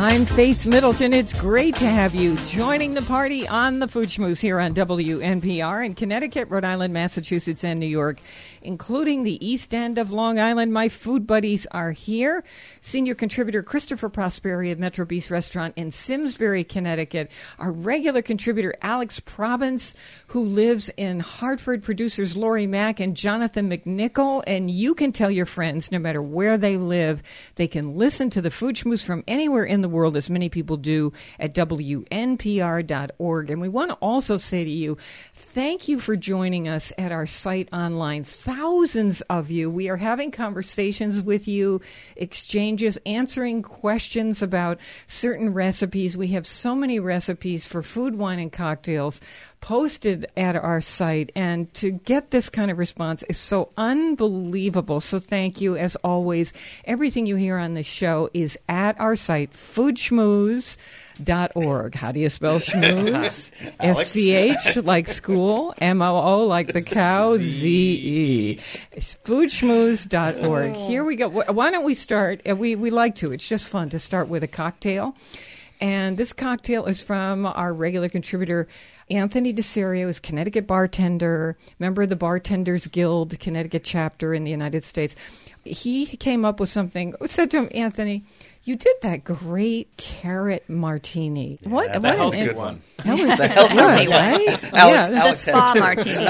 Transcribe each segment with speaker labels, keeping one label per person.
Speaker 1: I'm Faith Middleton. It's great to have you joining the party on the Food Schmooze here on WNPR in Connecticut, Rhode Island, Massachusetts, and New York, including the East End of Long Island. My food buddies are here. Senior contributor Christopher Prosperi of Metro Beast Restaurant in Simsbury, Connecticut. Our regular contributor Alex Province, who lives in Hartford. Producers Lori Mack and Jonathan McNichol. And you can tell your friends, no matter where they live, they can listen to the Food Schmooze from anywhere in the world, as many people do, at WNPR.org. And we want to also say to you, thank you for joining us at our site online. Thousands of you. We are having conversations with you, exchanges, answering questions about certain recipes. We have so many recipes for food, wine, and cocktails posted at our site, and to get this kind of response is so unbelievable. So thank you, as always. Everything you hear on this show is at our site, foodschmooze.org. How do you spell schmooze? S-C-H like school, M-O-O like the cow, Z-E. Foodschmooze.org. Here we go. Why don't we start? We like to. It's just fun to start with a cocktail. And this cocktail is from our regular contributor, Anthony DeSerio, is Connecticut bartender, member of the Bartenders Guild, Connecticut chapter in the United States. He came up with something. I said to him, Anthony, you did that great carrot martini.
Speaker 2: Yeah, that was a good one.
Speaker 1: That was good, right?
Speaker 2: Alex,
Speaker 3: The spa martini.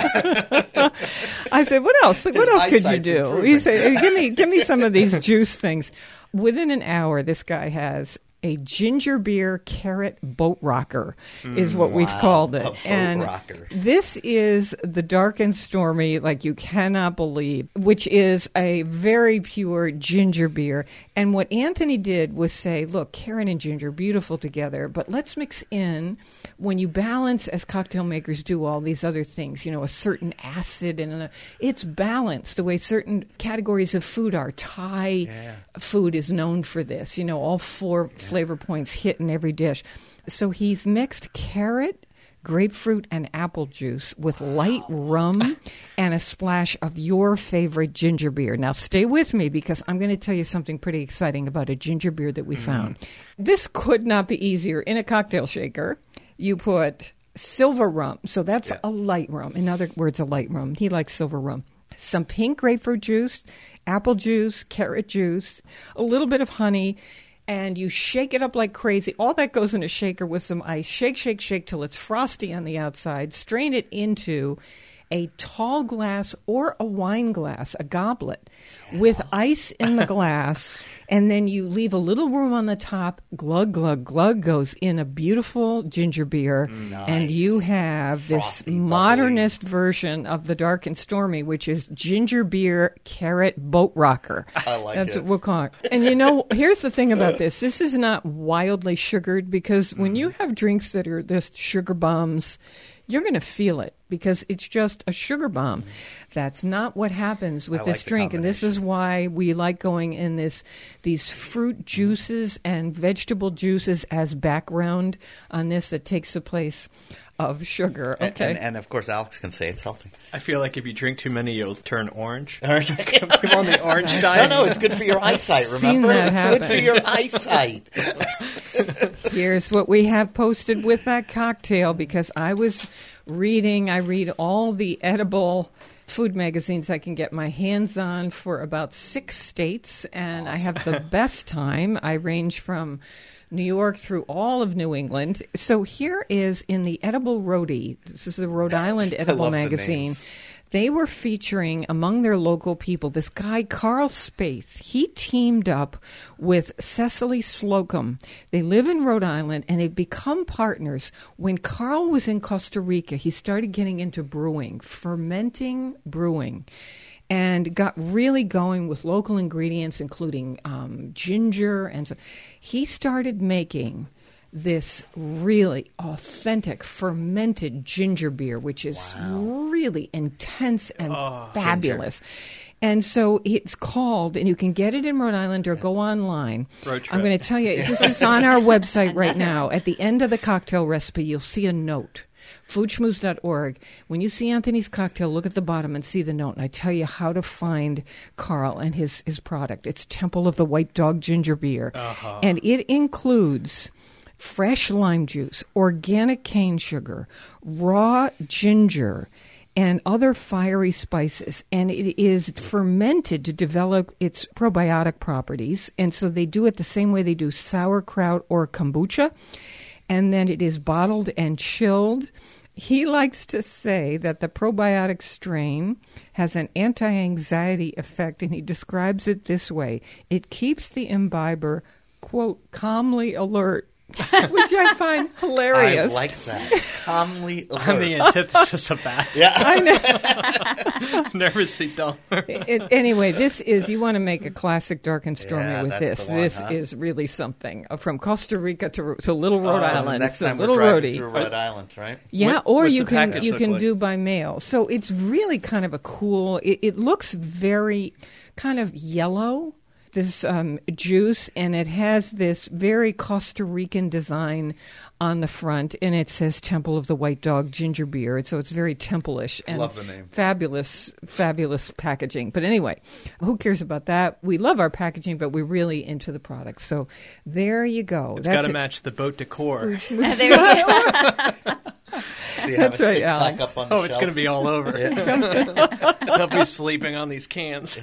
Speaker 1: I said, what else? What else could you do? He said, give me some of these juice things. Within an hour, this guy has a ginger beer carrot boat rocker is what we've called it. And
Speaker 2: rocker.
Speaker 1: This is the dark and stormy, like you cannot believe, which is a very pure ginger beer. And what Anthony did was say, look, carrot and ginger, beautiful together, but let's mix in, when you balance, as cocktail makers do, all these other things, a certain acid, and it's balanced the way certain categories of food are. Thai food is known for this, all four flavor points hit in every dish. So he's mixed carrot, grapefruit, and apple juice with light rum and a splash of your favorite ginger beer. Now, stay with me, because I'm going to tell you something pretty exciting about a ginger beer that we found. This could not be easier. In a cocktail shaker, you put silver rum. So that's a light rum. In other words, a light rum. He likes silver rum. Some pink grapefruit juice, apple juice, carrot juice, a little bit of honey, and you shake it up like crazy. All that goes in a shaker with some ice. Shake, shake, shake till it's frosty on the outside. Strain it into a tall glass or a wine glass, a goblet, with ice in the glass, and then you leave a little room on the top. Glug, glug, glug goes in a beautiful ginger beer, and you have this
Speaker 2: Frothy,
Speaker 1: modernist version of the dark and stormy, which is ginger beer carrot boat rocker.
Speaker 2: I like
Speaker 1: That's
Speaker 2: it.
Speaker 1: what we'll call it. And here's the thing about this. This is not wildly sugared, because when you have drinks that are this sugar bombs, you're going to feel it, because it's just a sugar bomb. That's not what happens with this drink, and this is why we like going in these fruit juices and vegetable juices as background on this that takes the place of sugar. Okay,
Speaker 2: and of course, Alex can say it's healthy.
Speaker 4: I feel like if you drink too many, you'll turn orange.
Speaker 2: Come
Speaker 4: on the orange diet.
Speaker 2: No, it's good for your eyesight, remember?
Speaker 1: that
Speaker 2: It's
Speaker 1: happen.
Speaker 2: good for your eyesight.
Speaker 1: Here's what we have posted with that cocktail, because I was reading. I read all the edible food magazines I can get my hands on for about 6 states, and I have the best time. I range from New York through all of New England. So here is in the Edible Roadie. This is the Rhode Island Edible
Speaker 2: love the
Speaker 1: magazine.
Speaker 2: names.
Speaker 1: They were featuring, among their local people, this guy, Carl Spaeth. He teamed up with Cecily Slocum. They live in Rhode Island, and they've become partners. When Carl was in Costa Rica, he started getting into brewing, fermenting brewing, and got really going with local ingredients, including ginger. And so he started making this really authentic fermented ginger beer, which is really intense and fabulous. And so it's called, and you can get it in Rhode Island or go online.
Speaker 4: Road trip.
Speaker 1: I'm going to tell you, this is on our website right now. At the end of the cocktail recipe, you'll see a note. foodschmooze.org. When you see Anthony's cocktail, look at the bottom and see the note, and I tell you how to find Carl and his product. It's Temple of the White Dog Ginger Beer, and it includes fresh lime juice, organic cane sugar, raw ginger, and other fiery spices. And it is fermented to develop its probiotic properties. And so they do it the same way they do sauerkraut or kombucha. And then it is bottled and chilled. He likes to say that the probiotic strain has an anti-anxiety effect, and he describes it this way. It keeps the imbiber, quote, calmly alert, which I find hilarious.
Speaker 2: I like that. Calmly alert.
Speaker 4: I'm the antithesis of that.
Speaker 2: Yeah.
Speaker 1: I know.
Speaker 4: Nervously dumb.
Speaker 1: Anyway, this is, you want to make a classic dark and stormy
Speaker 2: Yeah,
Speaker 1: with
Speaker 2: that's
Speaker 1: this.
Speaker 2: the one,
Speaker 1: This
Speaker 2: huh?
Speaker 1: is really something. From Costa Rica to Little Rhode
Speaker 2: So
Speaker 1: Island.
Speaker 2: next
Speaker 1: It's a
Speaker 2: time
Speaker 1: little
Speaker 2: we're driving
Speaker 1: roadie.
Speaker 2: through Rhode Island, right?
Speaker 1: Yeah,
Speaker 4: What-
Speaker 1: or
Speaker 4: what's
Speaker 1: you
Speaker 4: the
Speaker 1: can
Speaker 4: package
Speaker 1: you
Speaker 4: look
Speaker 1: can
Speaker 4: like?
Speaker 1: do by mail. So it's really kind of a cool. It looks very kind of yellow, this juice, and it has this very Costa Rican design on the front, and it says Temple of the White Dog Ginger Beer. And so it's very temple-ish and
Speaker 2: Love the name.
Speaker 1: fabulous packaging. But anyway, who cares about that? We love our packaging, but we're really into the product. So there you go.
Speaker 4: It's got to match the boat decor.
Speaker 3: There we go.
Speaker 2: So you have
Speaker 1: That's
Speaker 2: a
Speaker 1: right,
Speaker 2: six-pack
Speaker 1: Alex.
Speaker 2: up on the
Speaker 4: Oh,
Speaker 2: shelf.
Speaker 4: it's going to be all over. They'll be sleeping on these cans.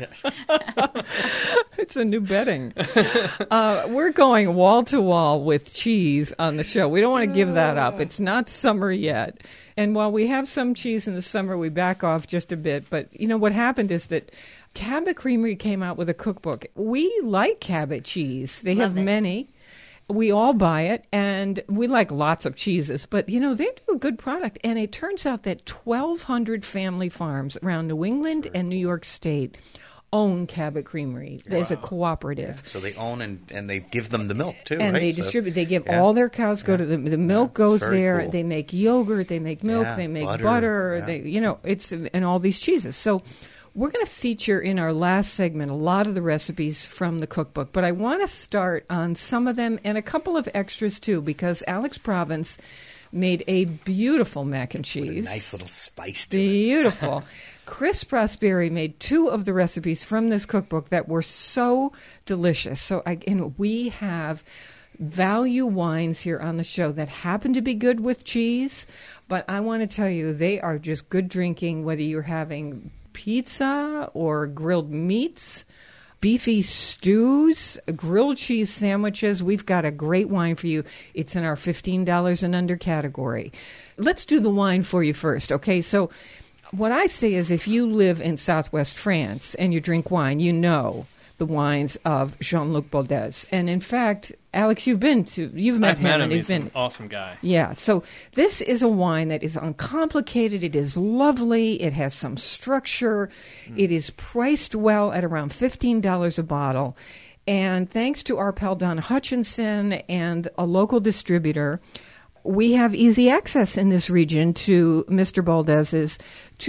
Speaker 1: It's a new bedding. We're going wall to wall with cheese on the show. We don't want to give that up. It's not summer yet. And while we have some cheese in the summer, we back off just a bit. But, you know, what happened is that Cabot Creamery came out with a cookbook. We like Cabot cheese. They have
Speaker 3: it.
Speaker 1: many. We all buy it, and we like lots of cheeses. But, you know, they do a good product. And it turns out that 1,200 family farms around New England and New York State own Cabot Creamery. There's a cooperative.
Speaker 2: So they own and they give them the milk, too,
Speaker 1: And
Speaker 2: right?
Speaker 1: they
Speaker 2: So-
Speaker 1: distribute. They give
Speaker 2: yeah.
Speaker 1: all their cows go to the milk goes
Speaker 2: very
Speaker 1: there.
Speaker 2: cool.
Speaker 1: They make yogurt. They make milk.
Speaker 2: Yeah,
Speaker 1: they make
Speaker 2: butter,
Speaker 1: butter.
Speaker 2: yeah.
Speaker 1: They, you know, it's and all these cheeses. So we're going to feature in our last segment a lot of the recipes from the cookbook. But I want to start on some of them and a couple of extras too, because Alex Province made a beautiful mac and
Speaker 2: A
Speaker 1: cheese.
Speaker 2: nice little spice to it.
Speaker 1: Beautiful. Chris Prosperi made 2 of the recipes from this cookbook that were so delicious. So again, we have value wines here on the show that happen to be good with cheese, but I want to tell you, they are just good drinking, whether you're having pizza or grilled meats, beefy stews, grilled cheese sandwiches. We've got a great wine for you. It's in our $15 and under category. Let's do the wine for you first, okay? So what I say is if you live in Southwest France and you drink wine, you know the wines of Jean-Luc Baudez. And in fact, Alex, you've met
Speaker 4: I've
Speaker 1: him.
Speaker 4: met him.
Speaker 1: And
Speaker 4: He's an awesome guy.
Speaker 1: yeah, so this is a wine that is uncomplicated. It is lovely. It has some structure. It is priced well at around $15 a bottle. And thanks to our pal Don Hutchinson and a local distributor, we have easy access in this region to Mr. Baldez's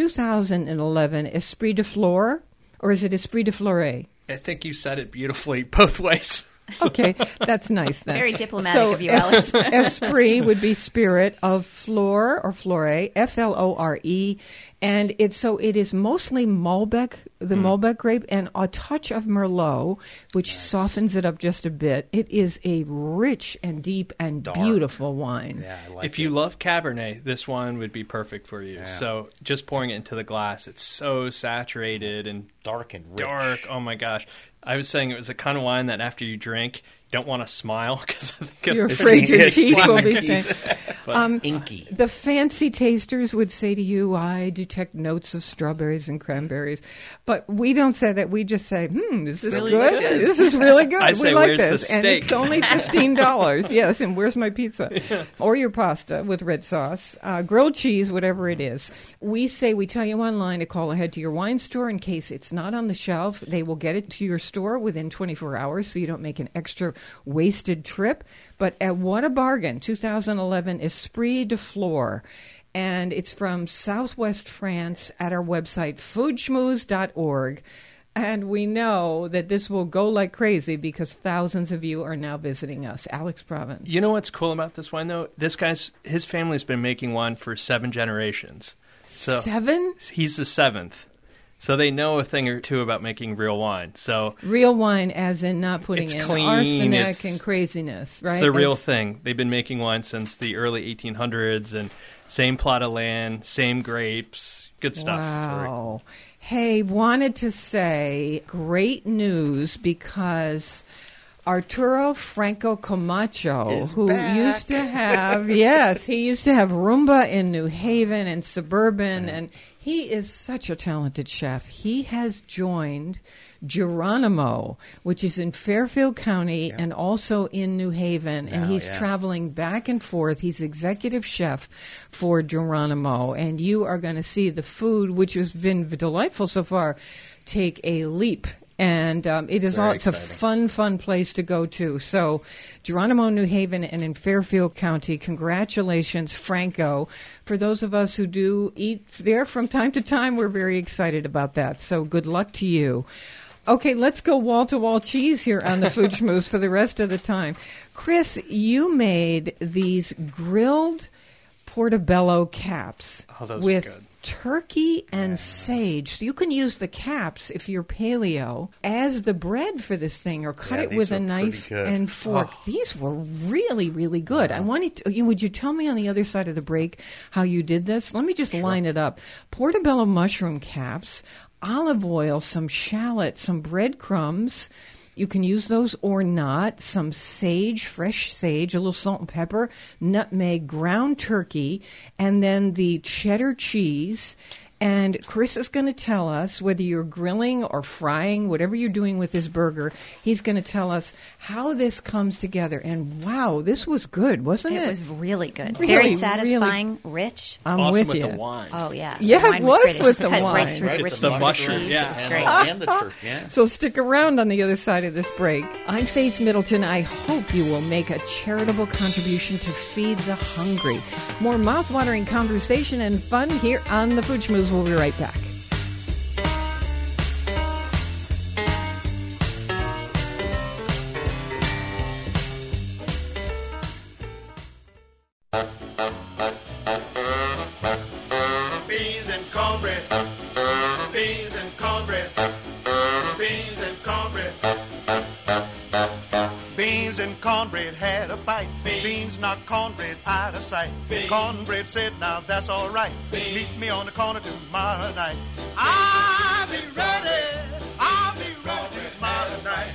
Speaker 1: 2011 Esprit de Flore, or is it Esprit de Flore?
Speaker 4: I think you said it beautifully both ways.
Speaker 1: Okay, that's nice then.
Speaker 3: Very diplomatic
Speaker 1: so
Speaker 3: of you, Alex.
Speaker 1: Esprit would be spirit of flore or flore, Flore, and it is mostly Malbec, the Malbec grape, and a touch of Merlot, which softens it up just a bit. It is a rich and deep and
Speaker 2: Dark.
Speaker 1: beautiful wine.
Speaker 2: Yeah, I like
Speaker 4: If
Speaker 2: it.
Speaker 4: you love Cabernet, this wine would be perfect for you.
Speaker 2: Yeah.
Speaker 4: So just pouring it into the glass, it's so saturated and
Speaker 2: dark and rich.
Speaker 4: dark. Oh my gosh. I was saying it was the kind of wine that after you drink, you don't want to smile because I think
Speaker 1: You're
Speaker 2: It's
Speaker 1: afraid your
Speaker 2: it's
Speaker 1: teeth will
Speaker 2: like
Speaker 1: be
Speaker 2: teeth.
Speaker 1: stained.
Speaker 2: Inky.
Speaker 1: The fancy tasters would say to you, I detect notes of strawberries and cranberries. But we don't say that. We just say, this is
Speaker 3: Really
Speaker 1: good.
Speaker 3: delicious.
Speaker 1: This is really good.
Speaker 4: I
Speaker 1: we
Speaker 4: say,
Speaker 1: like
Speaker 4: "Where's the
Speaker 1: this. And
Speaker 4: steak?"
Speaker 1: it's only $15. Yes, and where's my pizza? Or your pasta with red sauce, grilled cheese, whatever it is. We tell you online to call ahead to your wine store in case it's not on the shelf. They will get it to your store within 24 hours so you don't make an extra wasted trip. But what a bargain. 2011 Esprit de Flore. And it's from Southwest France at our website, foodschmooze.org. And we know that this will go like crazy because thousands of you are now visiting us. Alex Province.
Speaker 4: You know what's cool about this wine, though? His family's been making wine for 7 generations. So
Speaker 1: 7?
Speaker 4: He's the 7th. So they know a thing or two about making real wine. So
Speaker 1: real wine as in not putting
Speaker 4: it's
Speaker 1: in
Speaker 4: clean,
Speaker 1: arsenic and craziness, right?
Speaker 4: It's the real thing. They've been making wine since the early 1800s, and same plot of land, same grapes, good stuff.
Speaker 1: Wow. Hey, wanted to say great news because Arturo Franco Camacho,
Speaker 2: is
Speaker 1: who
Speaker 2: back.
Speaker 1: used to have, he used to have Rumba in New Haven and Suburban, and he is such a talented chef. He has joined Geronimo, which is in Fairfield County and also in New Haven, and he's traveling back and forth. He's executive chef for Geronimo, and you are going to see the food, which has been delightful so far, take a leap. And it's a fun place to go to. So Geronimo, New Haven, and in Fairfield County, congratulations, Franco. For those of us who do eat there from time to time, we're very excited about that. So good luck to you. Okay, let's go wall-to-wall cheese here on the Food Schmooze for the rest of the time. Chris, you made these grilled portobello caps with
Speaker 4: good.
Speaker 1: Turkey and sage. So you can use the caps, if you're paleo, as the bread for this thing, or cut it with a knife and fork. These were really, really good. I wanted to, would you tell me on the other side of the break how you did this? Let me just line it up. Portobello mushroom caps, olive oil, some shallot, some breadcrumbs. You can use those or not. Some sage, fresh sage, a little salt and pepper, nutmeg, ground turkey, and then the cheddar cheese. And Chris is going to tell us whether you're grilling or frying, whatever you're doing with this burger, he's going to tell us how this comes together. And wow, this was good, wasn't it?
Speaker 3: It was really good.
Speaker 1: Really,
Speaker 3: very satisfying, rich.
Speaker 1: I'm
Speaker 4: awesome
Speaker 1: with you.
Speaker 4: The wine.
Speaker 3: Oh, yeah.
Speaker 1: Yeah,
Speaker 3: the wine
Speaker 1: it was
Speaker 3: great.
Speaker 1: with
Speaker 3: It
Speaker 1: the
Speaker 3: cut
Speaker 1: wine.
Speaker 3: right through the
Speaker 2: Right,
Speaker 3: richness
Speaker 2: it's the
Speaker 3: of the
Speaker 4: mushroom,
Speaker 3: cheese.
Speaker 4: yeah.
Speaker 3: It was
Speaker 2: And,
Speaker 3: great.
Speaker 2: and the turkey, yeah.
Speaker 1: So stick around on the other side of this break. I'm Faith Middleton. I hope you will make a charitable contribution to feed the hungry. More mouth-watering conversation and fun here on the Food Schmooze. We'll be right back.
Speaker 5: Beans and cornbread. Beans and cornbread. Beans and cornbread. Beans and cornbread had a fight. Beans knocked cornbread out of sight. Cornbread said, now that's all right. Meet me on the corner tomorrow night. I'll be ready. I'll be ready tomorrow night.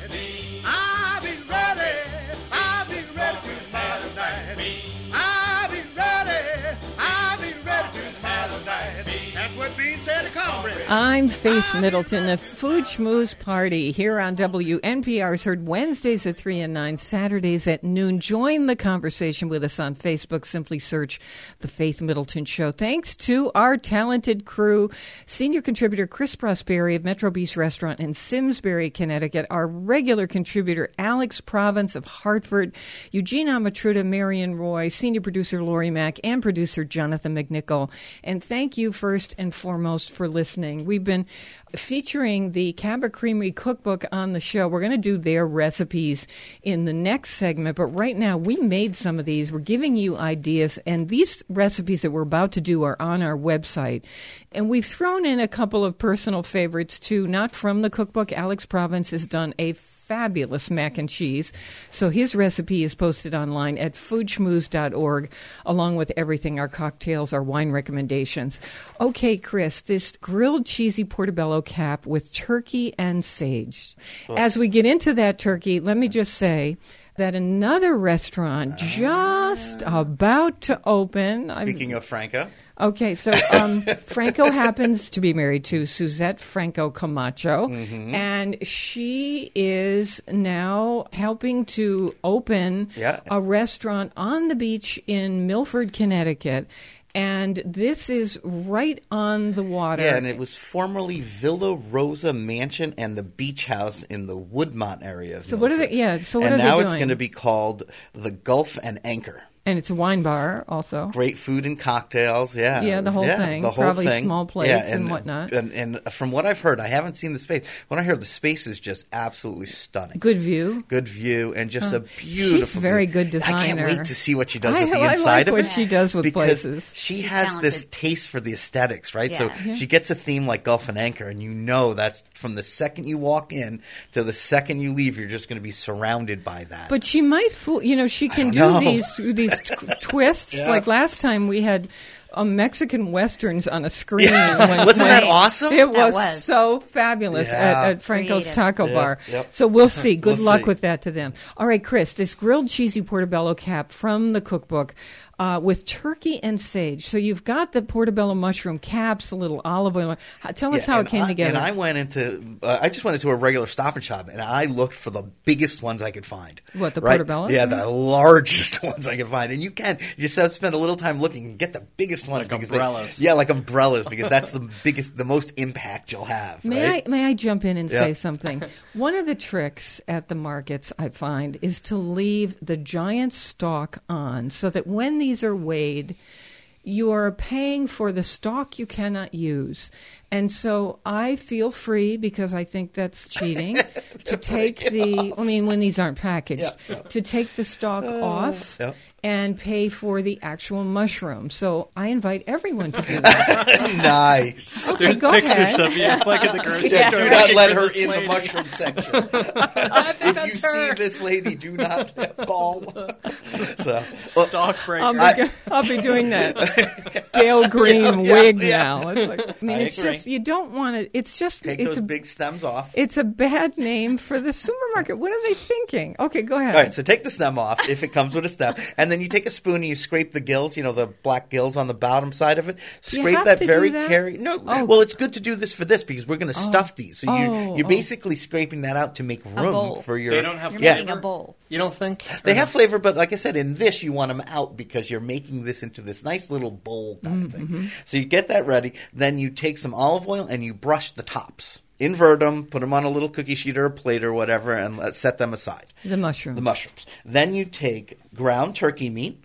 Speaker 5: I'll be ready. I'll be ready tomorrow night. I'll be ready. I'll be ready tomorrow night. That's what Beans said to cornbread.
Speaker 1: I'm Faith Middleton. The Food Schmooze Party here on WNPR is heard Wednesdays at 3 and 9, Saturdays at noon. Join the conversation with us on Facebook. Simply search The Faith Middleton Show. Thanks to our talented crew, senior contributor Chris Prosperi of Metro Beast Restaurant in Simsbury, Connecticut, our regular contributor Alex Province of Hartford, Eugene Amatruda, Marion Roy, senior producer Lori Mack, and producer Jonathan McNichol. And thank you first and foremost for listening. We've been featuring the Cabot Creamery Cookbook on the show. We're going to do their recipes in the next segment, but right now we made some of these. We're giving you ideas, and these recipes that we're about to do are on our website. And we've thrown in a couple of personal favorites too, not from the cookbook. Alex Province has done a fabulous mac and cheese. So his recipe is posted online at foodschmooze.org, along with everything, our cocktails, our wine recommendations. Okay, Chris, this grilled cheesy portobello cap with turkey and sage. As we get into that turkey, let me just say that another restaurant just about to open.
Speaker 2: Speaking of Franco.
Speaker 1: Okay, so Franco happens to be married to Suzette Franco Camacho, and she is now helping to open a restaurant on the beach in Milford, Connecticut. And this is right on the water.
Speaker 2: Yeah, and it was formerly Villa Rosa Mansion and the Beach House in the Woodmont area.
Speaker 1: So what are they? Yeah. So what
Speaker 2: and
Speaker 1: are they
Speaker 2: now
Speaker 1: doing?
Speaker 2: it's going to be called the Gulf and Anchor.
Speaker 1: And it's a wine bar also.
Speaker 2: Great food and cocktails, yeah.
Speaker 1: Yeah, the whole thing.
Speaker 2: The whole
Speaker 1: Probably
Speaker 2: thing.
Speaker 1: small plates and whatnot.
Speaker 2: And from what I've heard, I haven't seen the space. When I heard the space is just absolutely stunning.
Speaker 1: Good view.
Speaker 2: Good view and just a beautiful.
Speaker 1: She's a very good designer.
Speaker 2: I can't wait to see what she does with the
Speaker 1: I
Speaker 2: inside
Speaker 1: like
Speaker 2: of
Speaker 1: what
Speaker 2: it.
Speaker 1: she does with
Speaker 2: because
Speaker 1: places.
Speaker 2: She
Speaker 3: She's
Speaker 2: has
Speaker 3: talented.
Speaker 2: this taste for the aesthetics, right?
Speaker 3: Yeah.
Speaker 2: So she gets a theme like Gulf and Anchor, and you know that's from the second you walk in to the second you leave, you're just going to be surrounded by that.
Speaker 1: But she might fool. She can do
Speaker 2: know.
Speaker 1: these twists.
Speaker 2: Yeah.
Speaker 1: Like last time we had Mexican westerns on a screen.
Speaker 2: Wasn't that awesome?
Speaker 1: It
Speaker 3: That
Speaker 1: was
Speaker 3: was.
Speaker 1: so fabulous
Speaker 2: Yeah.
Speaker 1: at Franco's
Speaker 3: Creative.
Speaker 1: Taco
Speaker 2: Yeah.
Speaker 1: Bar.
Speaker 2: Yep.
Speaker 1: So we'll see. Good
Speaker 2: We'll
Speaker 1: luck
Speaker 2: see.
Speaker 1: with that to them. All right, Chris, this grilled cheesy portobello cap from the cookbook. With turkey and sage. So you've got the portobello mushroom caps, a little olive oil. Tell us how it came together.
Speaker 2: And I went into, I just went into a regular Stop and Shop, and I looked for the biggest ones I could find.
Speaker 1: What, the
Speaker 2: right?
Speaker 1: portobello?
Speaker 2: Yeah, the largest ones I could find. And you just have to spend a little time looking and get the biggest ones.
Speaker 4: Like
Speaker 2: because
Speaker 4: umbrellas.
Speaker 2: like umbrellas, because that's the biggest, the most impact you'll have. Right?
Speaker 1: May I jump in and
Speaker 2: Yeah.
Speaker 1: say something? One of the tricks at the markets, I find, is to leave the giant stalk on so that when these are weighed, you are paying for the stalk you cannot use. And so I feel free, because I think that's cheating, to take when these aren't packaged, to take the stalk off and pay for the actual mushroom. So I invite everyone to do that.
Speaker 2: Nice.
Speaker 1: Okay,
Speaker 4: There's
Speaker 1: go
Speaker 4: pictures
Speaker 1: ahead.
Speaker 4: of you like at the grocery
Speaker 2: Just
Speaker 4: store.
Speaker 2: do not
Speaker 4: waiting
Speaker 2: let
Speaker 4: for
Speaker 2: her
Speaker 4: this
Speaker 2: in the
Speaker 4: lady.
Speaker 2: mushroom section. If you see this lady, do not call. So,
Speaker 4: Stalk breaker.
Speaker 1: I'll be doing that Dale Green wig now. It's like, it's
Speaker 4: agree.
Speaker 1: just, you don't want to. It's just
Speaker 2: take
Speaker 1: it's
Speaker 2: those
Speaker 1: a
Speaker 2: big stems off.
Speaker 1: It's a bad name for the supermarket. What are they thinking? Okay, go ahead.
Speaker 2: All right, so take the stem off if it comes with a stem, and then you take a spoon and you scrape the gills, the black gills on the bottom side of it.
Speaker 1: you
Speaker 2: Scrape
Speaker 1: have
Speaker 2: that
Speaker 1: to
Speaker 2: very
Speaker 1: do that?
Speaker 2: carefully. No,
Speaker 1: Oh.
Speaker 2: well, it's good to do this for this because we're going to stuff these. So you're basically scraping that out to make room
Speaker 3: bowl.
Speaker 2: for your.
Speaker 4: They don't have
Speaker 3: You're
Speaker 2: yeah.
Speaker 3: making a bowl.
Speaker 4: You don't think?
Speaker 2: They have flavor, but like I said, in this you want them out because you're making this into this nice little bowl kind of thing. So you get that ready, then you take some olive oil and you brush the tops. Invert them, put them on a little cookie sheet or a plate or whatever, and set them aside.
Speaker 1: The mushroom.
Speaker 2: The mushrooms. Then you take ground turkey meat,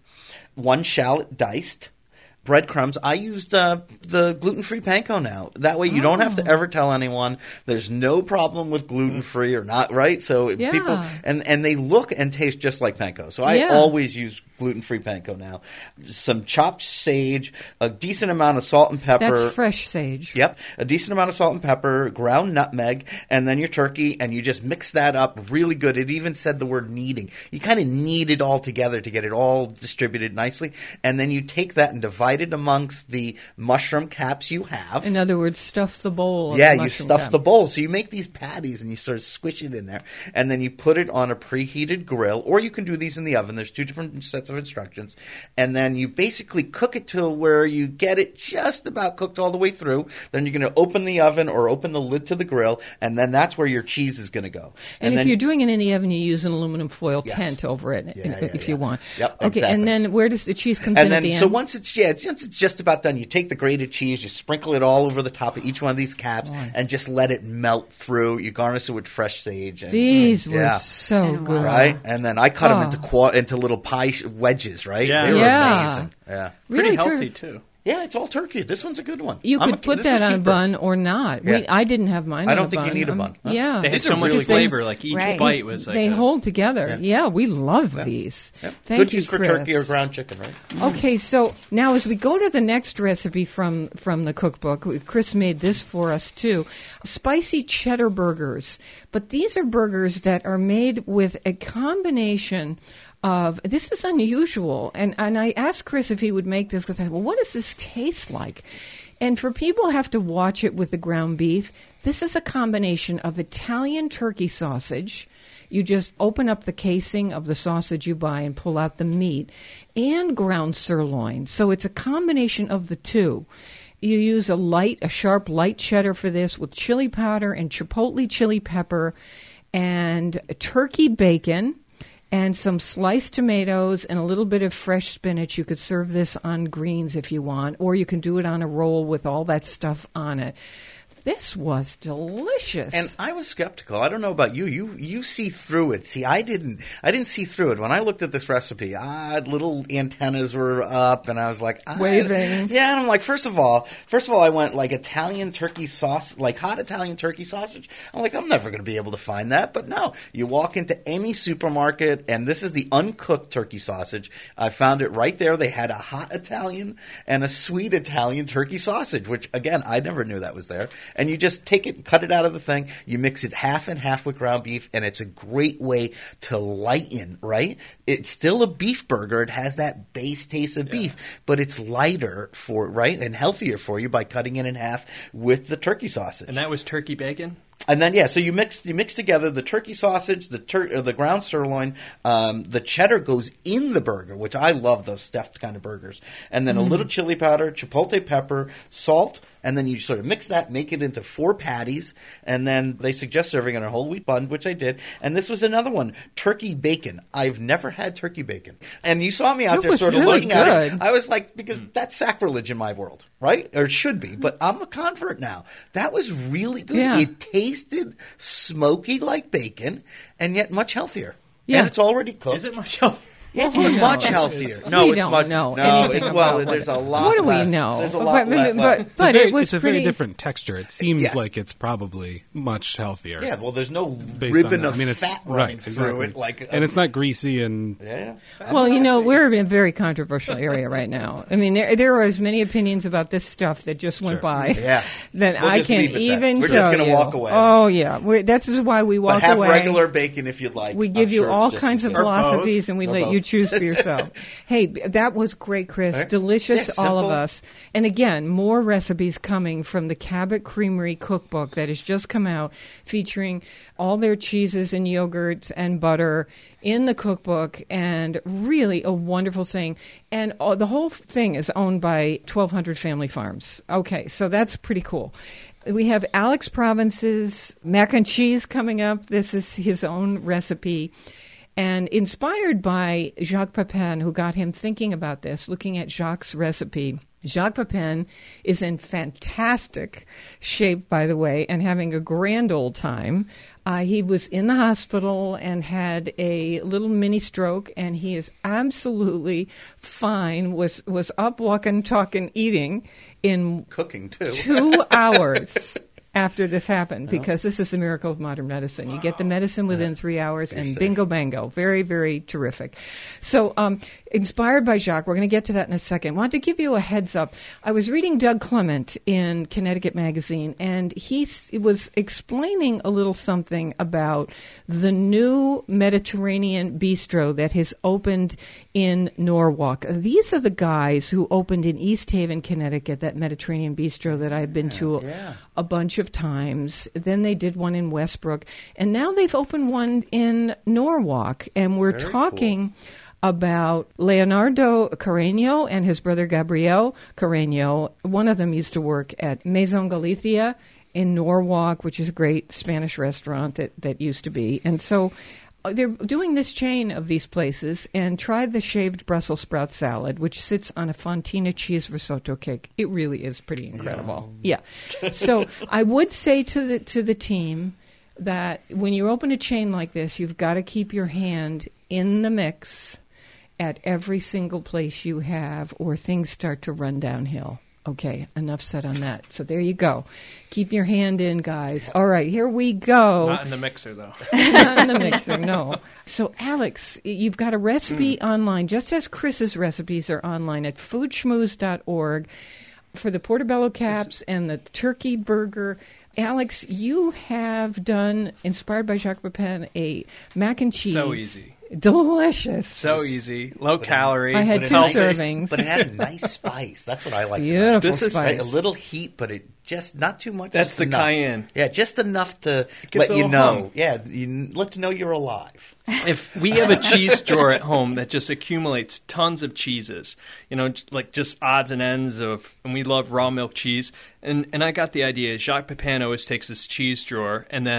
Speaker 2: 1 shallot diced, breadcrumbs. I used the gluten-free panko now. That way you don't have to ever tell anyone. There's no problem with gluten-free or not, right? So people and they look and taste just like panko. So I always use gluten-free panko now. Some chopped sage, a decent amount of salt and pepper.
Speaker 1: That's fresh sage.
Speaker 2: Yep. A decent amount of salt and pepper, ground nutmeg, and then your turkey, and you just mix that up really good. It even said the word kneading. You kind of knead it all together to get it all distributed nicely, and then you take that and divide it amongst the mushroom caps you have.
Speaker 1: In other words, stuff the bowl. Of
Speaker 2: Yeah,
Speaker 1: the
Speaker 2: you
Speaker 1: mushroom
Speaker 2: stuff
Speaker 1: cap.
Speaker 2: the bowl. So you make these patties and you sort of squish it in there. And then you put it on a preheated grill, or you can do these in the oven. There's 2 different sets of instructions. And then you basically cook it till where you get it just about cooked all the way through. Then you're going to open the oven or open the lid to the grill, and then that's where your cheese is going to go.
Speaker 1: And if
Speaker 2: then,
Speaker 1: you're doing it in the oven, you use an aluminum foil
Speaker 2: Yes.
Speaker 1: tent over it if you want.
Speaker 2: Yep,
Speaker 1: okay,
Speaker 2: exactly.
Speaker 1: and then where does the cheese come in
Speaker 2: And
Speaker 1: at
Speaker 2: then,
Speaker 1: the
Speaker 2: so
Speaker 1: end?
Speaker 2: once it's just about done, you take the grated cheese, you sprinkle it all over the top of each one of these caps, and just let it melt through. You garnish it with fresh sage. And,
Speaker 1: These were
Speaker 2: yeah.
Speaker 1: so good.
Speaker 2: Right, and then I cut them into little pie wedges. Right,
Speaker 4: Yeah.
Speaker 2: they were
Speaker 1: Yeah.
Speaker 2: amazing. Yeah,
Speaker 4: Pretty
Speaker 1: Really
Speaker 4: healthy,
Speaker 1: true.
Speaker 4: too.
Speaker 2: yeah, it's all turkey. This one's a good one.
Speaker 1: You could put
Speaker 2: this
Speaker 1: that
Speaker 2: is
Speaker 1: on a
Speaker 2: keeper.
Speaker 1: bun or not.
Speaker 2: Yeah.
Speaker 1: I didn't have mine
Speaker 2: I
Speaker 1: on
Speaker 2: don't
Speaker 1: a
Speaker 2: think you
Speaker 1: bun.
Speaker 2: need a bun. Huh?
Speaker 1: Yeah.
Speaker 4: They had
Speaker 2: These
Speaker 4: so
Speaker 2: are
Speaker 4: much
Speaker 2: really
Speaker 4: flavor. Like each
Speaker 3: Right.
Speaker 4: bite was like
Speaker 1: They
Speaker 4: a,
Speaker 1: hold together. Yeah, we love these.
Speaker 2: Yep.
Speaker 1: Thank
Speaker 2: Good
Speaker 1: you,
Speaker 2: use for
Speaker 1: Chris.
Speaker 2: turkey or ground chicken, right?
Speaker 1: Okay, so now as we go to the next recipe from the cookbook, Chris made this for us too. Spicy cheddar burgers. But these are burgers that are made with a combination of, this is unusual, and I asked Chris if he would make this because I said, well, what does this taste like? And for people who have to watch it with the ground beef, this is a combination of Italian turkey sausage. You just open up the casing of the sausage you buy and pull out the meat, and ground sirloin. So it's a combination of the two. You use a sharp light cheddar for this with chili powder and chipotle chili pepper and turkey bacon and some sliced tomatoes and a little bit of fresh spinach. You could serve this on greens if you want, or you can do it on a roll with all that stuff on it. This was delicious.
Speaker 2: And I was skeptical. I don't know about you. You see through it. See, I didn't see through it. When I looked at this recipe, little antennas were up, and I was like,
Speaker 1: waving.
Speaker 2: Yeah, and I'm like, first of all, I went like Italian turkey sauce, like hot Italian turkey sausage. I'm like, I'm never going to be able to find that. But no, you walk into any supermarket, and this is the uncooked turkey sausage. I found it right there. They had a hot Italian and a sweet Italian turkey sausage, which, again, I never knew that was there. And you just take it, cut it out of the thing. You mix it half and half with ground beef, and it's a great way to lighten, right? It's still a beef burger. It has that base taste of beef, but it's lighter right, and healthier for you by cutting it in half with the turkey sausage.
Speaker 4: And that was turkey bacon?
Speaker 2: And then, so you mix together the turkey sausage, the ground sirloin, the cheddar goes in the burger, which I love those stuffed kind of burgers, and then a little chili powder, chipotle pepper, salt, and then you sort of mix that, make it into 4 patties, and then they suggest serving in a whole wheat bun, which I did. And this was another one, turkey bacon. I've never had turkey bacon. And you saw me out there sort of
Speaker 1: really
Speaker 2: looking at it.
Speaker 1: good.
Speaker 2: I was like, because that's sacrilege in my world, right? Or it should be, but I'm a convert now. That was really good.
Speaker 1: Yeah.
Speaker 2: It tasted smoky like bacon, and yet much healthier.
Speaker 1: Yeah.
Speaker 2: And it's already cooked.
Speaker 4: Is it much healthier?
Speaker 2: It's much healthier. No,
Speaker 1: We
Speaker 2: it's
Speaker 1: don't
Speaker 2: much.
Speaker 1: know
Speaker 2: No,
Speaker 1: anything
Speaker 2: it's
Speaker 1: about
Speaker 2: there's a
Speaker 1: what-
Speaker 2: lot.
Speaker 1: What do
Speaker 2: less.
Speaker 1: we know?
Speaker 2: There's a lot less.
Speaker 1: But it was
Speaker 6: it's a
Speaker 1: pretty
Speaker 6: very different texture. It seems
Speaker 2: Yes.
Speaker 6: like it's probably much healthier.
Speaker 2: Yeah, well, there's no
Speaker 6: based
Speaker 2: ribbon
Speaker 6: on that.
Speaker 2: of
Speaker 6: it's
Speaker 2: fat running
Speaker 6: right,
Speaker 2: through
Speaker 6: exactly.
Speaker 2: it,
Speaker 6: and it's not greasy and
Speaker 2: yeah.
Speaker 1: Well, we're in a very controversial area right now. I mean, there are as many opinions about this stuff that just went by
Speaker 2: Yeah.
Speaker 1: that
Speaker 2: We'll
Speaker 1: I
Speaker 2: just
Speaker 1: can't
Speaker 2: leave it then.
Speaker 1: even
Speaker 2: We're
Speaker 1: tell
Speaker 2: just gonna
Speaker 1: you.
Speaker 2: walk away.
Speaker 1: Oh, yeah. That's why we walk
Speaker 2: But have
Speaker 1: away.
Speaker 2: regular bacon if you'd like.
Speaker 1: We
Speaker 2: I'm
Speaker 1: give you
Speaker 2: sure it's
Speaker 1: all
Speaker 2: just
Speaker 1: kinds
Speaker 2: as
Speaker 1: of
Speaker 2: good.
Speaker 1: philosophies, and we
Speaker 2: Or
Speaker 1: let
Speaker 2: both.
Speaker 1: you choose for yourself. Hey, that was great, Chris.
Speaker 2: Right?
Speaker 1: Delicious,
Speaker 2: Yeah,
Speaker 1: all of
Speaker 2: simple.
Speaker 1: us. And again, more recipes coming from the Cabot Creamery cookbook that has just come out, featuring all their cheeses and yogurts and butter in the cookbook, and really a wonderful thing. And the whole thing is owned by 1,200 family farms. Okay, so that's pretty cool. We have Alex Provence's mac and cheese coming up. This is his own recipe. And inspired by Jacques Pepin, who got him thinking about this, looking at Jacques' recipe. Jacques Pepin is in fantastic shape, by the way, and having a grand old time. He was in the hospital and had a little mini stroke, and he is absolutely fine, was up, walking, talking, eating in
Speaker 2: Cooking, too.
Speaker 1: 2 hours after this happened, because this is the miracle of modern medicine. You get the medicine within 3 hours, and bingo bango. Very, very terrific. So, inspired by Jacques, we're going to get to that in a second. Wanted to give you a heads up. I was reading Doug Clement in Connecticut Magazine, and he was explaining a little something about the new Mediterranean bistro that has opened in Norwalk. These are the guys who opened in East Haven, Connecticut, that Mediterranean bistro that I've been to a bunch of times. Then they did one in Westbrook, and now they've opened one in Norwalk, and we're talking about Leonardo Carreño and his brother Gabriel Carreño. One of them used to work at Maison Galicia in Norwalk, which is a great Spanish restaurant that used to be. And so they're doing this chain of these places, and tried the shaved Brussels sprout salad, which sits on a fontina cheese risotto cake. It really is pretty incredible. Yeah. So I would say to the team that when you open a chain like this, you've got to keep your hand in the mix at every single place you have, or things start to run downhill. Okay, enough said on that. So there you go. Keep your hand in, guys. All right, here we go.
Speaker 4: Not in the mixer, though.
Speaker 1: Not in the mixer, no. So, Alex, you've got a recipe online, just as Chris's recipes are online at foodschmooze.org for the portobello caps and the turkey burger. Alex, you have done, inspired by Jacques Pepin, a mac and cheese.
Speaker 4: So easy.
Speaker 1: Delicious.
Speaker 4: So easy. Low calorie.
Speaker 1: I had
Speaker 2: But
Speaker 1: 2
Speaker 2: it had-
Speaker 1: servings.
Speaker 2: But it had a nice spice. That's what I like.
Speaker 1: Beautiful
Speaker 2: This is
Speaker 1: spice.
Speaker 2: a little heat, but it just not too much.
Speaker 4: That's
Speaker 2: just
Speaker 4: the
Speaker 2: enough.
Speaker 4: cayenne.
Speaker 2: Yeah, just enough to
Speaker 4: gives
Speaker 2: let
Speaker 4: a
Speaker 2: you
Speaker 4: little
Speaker 2: know.
Speaker 4: hum.
Speaker 2: Yeah, let you know you're alive.
Speaker 4: If we have a cheese drawer at home that just accumulates tons of cheeses, like just odds and ends of, and we love raw milk cheese, and I got the idea. Jacques Pepin always takes this cheese drawer and then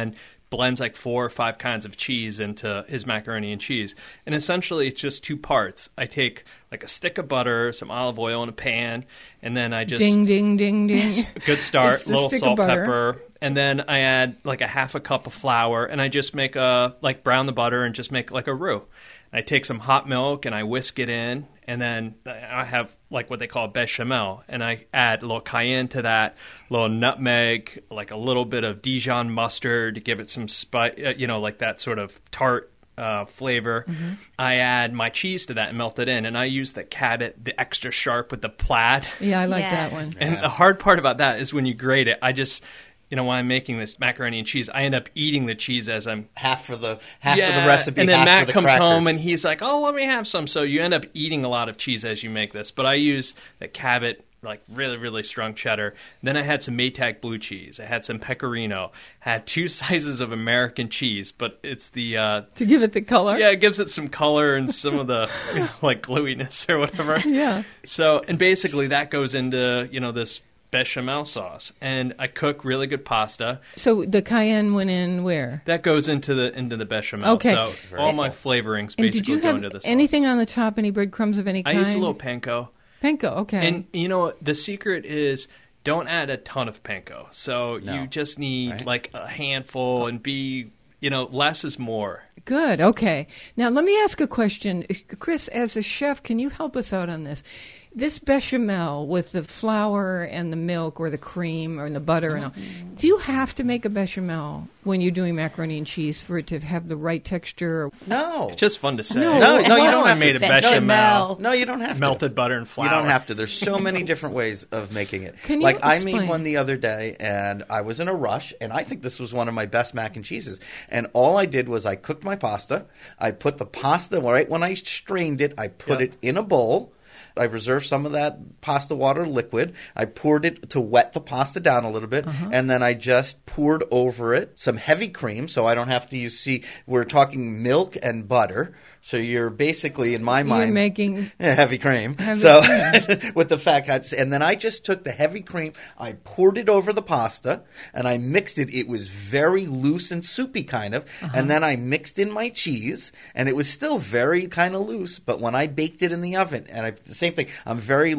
Speaker 4: blends like 4 or 5 kinds of cheese into his macaroni and cheese. And essentially, it's just 2 parts. I take like a stick of butter, some olive oil in a pan, and then I just...
Speaker 1: Ding, ding, ding, ding.
Speaker 4: Good start,
Speaker 1: It's the
Speaker 4: little
Speaker 1: stick of
Speaker 4: salt,
Speaker 1: butter.
Speaker 4: pepper. And then I add like a half a cup of flour, and I just make brown the butter and just make like a roux. I take some hot milk and I whisk it in, and then I have like what they call bechamel, and I add a little cayenne to that, a little nutmeg, like a little bit of Dijon mustard to give it some spice, like that sort of tart flavor.
Speaker 1: Mm-hmm.
Speaker 4: I add my cheese to that and melt it in, and I use the Cabot, the extra sharp with the plaid.
Speaker 1: Yeah, I like
Speaker 3: Yes.
Speaker 1: that one.
Speaker 4: And the hard part about that is when you grate it, I just... when I'm making this macaroni and cheese, I end up eating the cheese as I'm
Speaker 2: Half for the recipe,
Speaker 4: and then
Speaker 2: half
Speaker 4: Matt
Speaker 2: for the
Speaker 4: comes
Speaker 2: crackers.
Speaker 4: home and he's like, "Oh, let me have some." So you end up eating a lot of cheese as you make this. But I use the Cabot, like really, really strong cheddar. Then I had some Maytag blue cheese. I had some pecorino. Had 2 slices of American cheese, but it's the
Speaker 1: To give it the color?
Speaker 4: it gives it some color and some of the like gluiness or whatever.
Speaker 1: Yeah.
Speaker 4: So, and basically that goes into this bechamel sauce, and I cook really good pasta.
Speaker 1: So the cayenne went in where?
Speaker 4: That goes into the bechamel.
Speaker 1: Okay.
Speaker 4: So all my flavorings
Speaker 1: And did
Speaker 4: basically
Speaker 1: you
Speaker 4: go
Speaker 1: have
Speaker 4: into the sauce.
Speaker 1: anything on the top, any breadcrumbs of any
Speaker 4: I
Speaker 1: kind?
Speaker 4: use a little panko.
Speaker 1: Panko, okay.
Speaker 4: And the secret is don't add a ton of panko. So you just need like a handful and be, less is more.
Speaker 1: Good, okay. Now let me ask a question. Chris, as a chef, can you help us out on this? This bechamel with the flour and the milk or the cream or the butter and all, do you have to make a bechamel when you're doing macaroni and cheese for it to have the right texture?
Speaker 2: No.
Speaker 4: It's just fun to say.
Speaker 1: No,
Speaker 2: you don't
Speaker 4: I
Speaker 2: have
Speaker 4: made
Speaker 2: to.
Speaker 4: a bechamel.
Speaker 2: No, you don't have to.
Speaker 4: Melted butter and flour.
Speaker 2: You don't have to. There's so many different ways of making it.
Speaker 1: Can you
Speaker 2: like I made
Speaker 1: explain?
Speaker 2: one the other day, and I was in a rush, and I think this was one of my best mac and cheeses. And all I did was I cooked my pasta. I put the pasta right when I strained it. I put it in a bowl. I reserved some of that pasta water liquid. I poured it to wet the pasta down a little bit, and then I just poured over it some heavy cream, so I don't have to use. See, we're talking milk and butter, so you're basically, in my mind,
Speaker 1: making
Speaker 2: heavy cream.
Speaker 1: heavy
Speaker 2: so
Speaker 1: cream.
Speaker 2: with the fat cuts, and then I just took the heavy cream, I poured it over the pasta, and I mixed it. It was very loose and soupy kind of, and then I mixed in my cheese, and it was still very kind of loose. But when I baked it in the oven, and the same thing, I'm very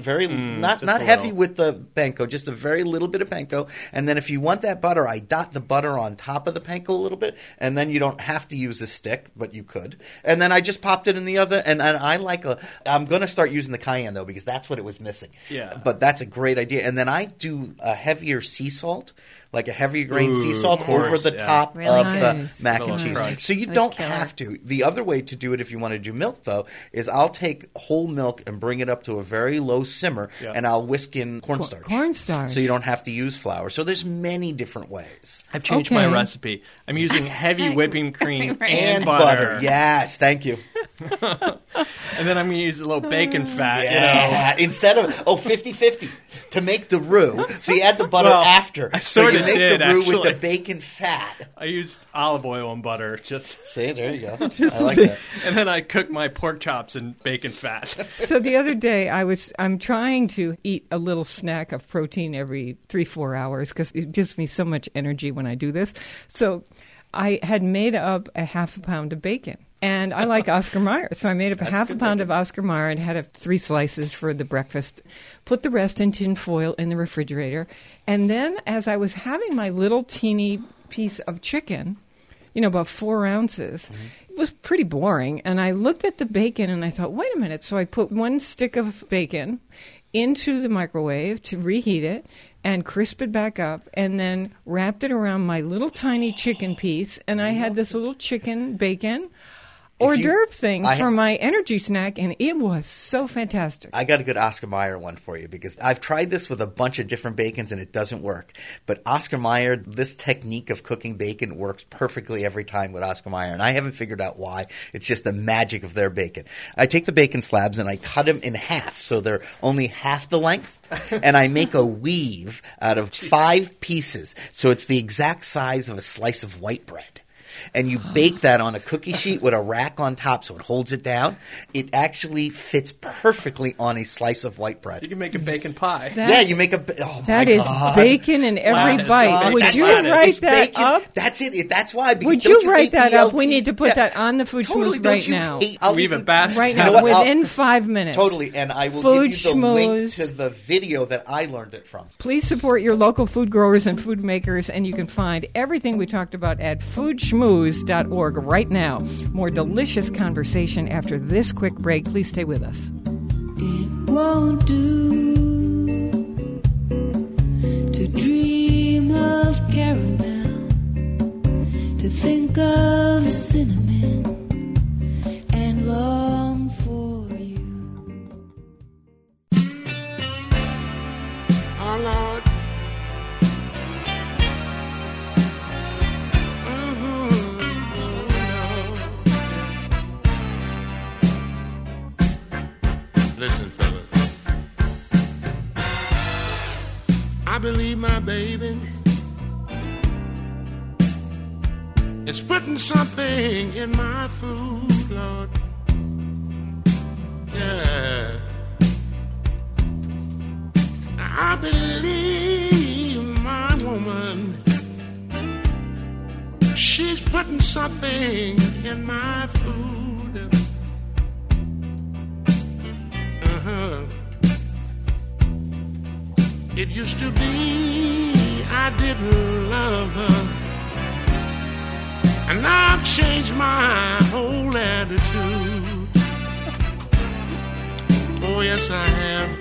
Speaker 2: not
Speaker 4: just a
Speaker 2: heavy
Speaker 4: little.
Speaker 2: with the panko, just a very little bit of panko, and then if you want that butter, I dot the butter on top of the panko a little bit, and then you don't have to use a stick, but you could. And then I just popped it in the oven, and I'm going to start using the cayenne, though, because that's what it was missing.
Speaker 4: Yeah.
Speaker 2: But that's a great idea. And then I do a heavier sea salt, like a heavier grain sea salt
Speaker 4: of course,
Speaker 2: over the
Speaker 4: yeah.
Speaker 2: top
Speaker 3: Really
Speaker 2: of
Speaker 1: nice.
Speaker 2: the mac
Speaker 4: Little
Speaker 2: and cheese.
Speaker 4: crunch.
Speaker 2: So you
Speaker 3: It was
Speaker 2: don't
Speaker 3: killer.
Speaker 2: have to. The other way to do it, if you want to do milk, though, is I'll take whole milk and bring it up to a very low simmer,
Speaker 4: Yeah.
Speaker 2: and I'll whisk in cornstarch.
Speaker 1: cornstarch.
Speaker 2: So you don't have to use flour. So there's many different ways.
Speaker 4: I've changed my
Speaker 1: Okay.
Speaker 4: recipe. I'm using heavy whipping cream
Speaker 3: Right.
Speaker 4: and butter.
Speaker 2: Yes, thank you.
Speaker 4: And then I'm going to use a little bacon fat,
Speaker 2: Yeah. Instead of 50-50 to make the roux. So you add the butter
Speaker 4: Well,
Speaker 2: after.
Speaker 4: I
Speaker 2: So you
Speaker 4: sorta
Speaker 2: make
Speaker 4: did,
Speaker 2: the roux with
Speaker 4: actually.
Speaker 2: the bacon fat.
Speaker 4: I used olive oil and butter just...
Speaker 2: See, there you go. I like that.
Speaker 4: And then I cook my pork chops in bacon fat.
Speaker 1: So the other day, I'm trying to eat a little snack of protein every 3-4 hours because it gives me so much energy when I do this. So I had made up a half a pound of bacon. And I like Oscar Mayer, so I made up a half a pound of Oscar Mayer and had 3 slices for the breakfast. Put the rest in tin foil in the refrigerator. And then as I was having my little teeny piece of chicken, about 4 ounces, it was pretty boring. And I looked at the bacon and I thought, wait a minute. So I put 1 stick of bacon into the microwave to reheat it and crisp it back up, and then wrapped it around my little tiny chicken piece. And I had this little chicken bacon hors d'oeuvre thing for my energy snack, and it was so fantastic.
Speaker 2: I got a good Oscar Mayer one for you because I've tried this with a bunch of different bacons and it doesn't work. But Oscar Mayer, this technique of cooking bacon works perfectly every time with Oscar Mayer, and I haven't figured out why. It's just the magic of their bacon. I take the bacon slabs and I cut them in half so they're only half the length. And I make a weave out of 5 pieces. So it's the exact size of a slice of white bread. and you bake that on a cookie sheet with a rack on top so it holds it down, it actually fits perfectly on a slice of white bread.
Speaker 4: You can make a bacon pie.
Speaker 2: Yeah, you make a. Oh my
Speaker 1: That is
Speaker 2: God.
Speaker 1: bacon in every
Speaker 4: Lettuce.
Speaker 1: bite. Would you
Speaker 4: Lettuce.
Speaker 1: write
Speaker 2: It's
Speaker 1: that
Speaker 2: bacon.
Speaker 1: up?
Speaker 2: That's it. That's why. Because
Speaker 1: Would
Speaker 2: don't
Speaker 1: you write
Speaker 2: hate
Speaker 1: that up? We
Speaker 2: BLTs?
Speaker 1: need to put that on the Food
Speaker 2: Totally.
Speaker 1: Schmooze
Speaker 2: Don't
Speaker 1: right
Speaker 2: you
Speaker 1: now.
Speaker 2: hate- I'll
Speaker 4: We have
Speaker 2: even-
Speaker 4: a basket.
Speaker 1: Right
Speaker 2: You know
Speaker 1: now,
Speaker 2: what?
Speaker 1: within 5 minutes.
Speaker 2: Totally, and I will
Speaker 1: Food
Speaker 2: give you the link
Speaker 1: Schmooze.
Speaker 2: to the video that I learned it from.
Speaker 1: Please support your local food growers and food makers, and you can find everything we talked about at foodschmooze.org right now. More delicious conversation after this quick break. Please stay with us.
Speaker 7: It won't do to dream of caramel, to think of cinnamon and long for you.
Speaker 8: Oh Lord. Listen, fellas. I believe my baby is putting something in my food, Lord. Yeah. I believe my woman, she's putting something in my food. It used to be I didn't love her, and I've changed my whole attitude. Oh yes, I have.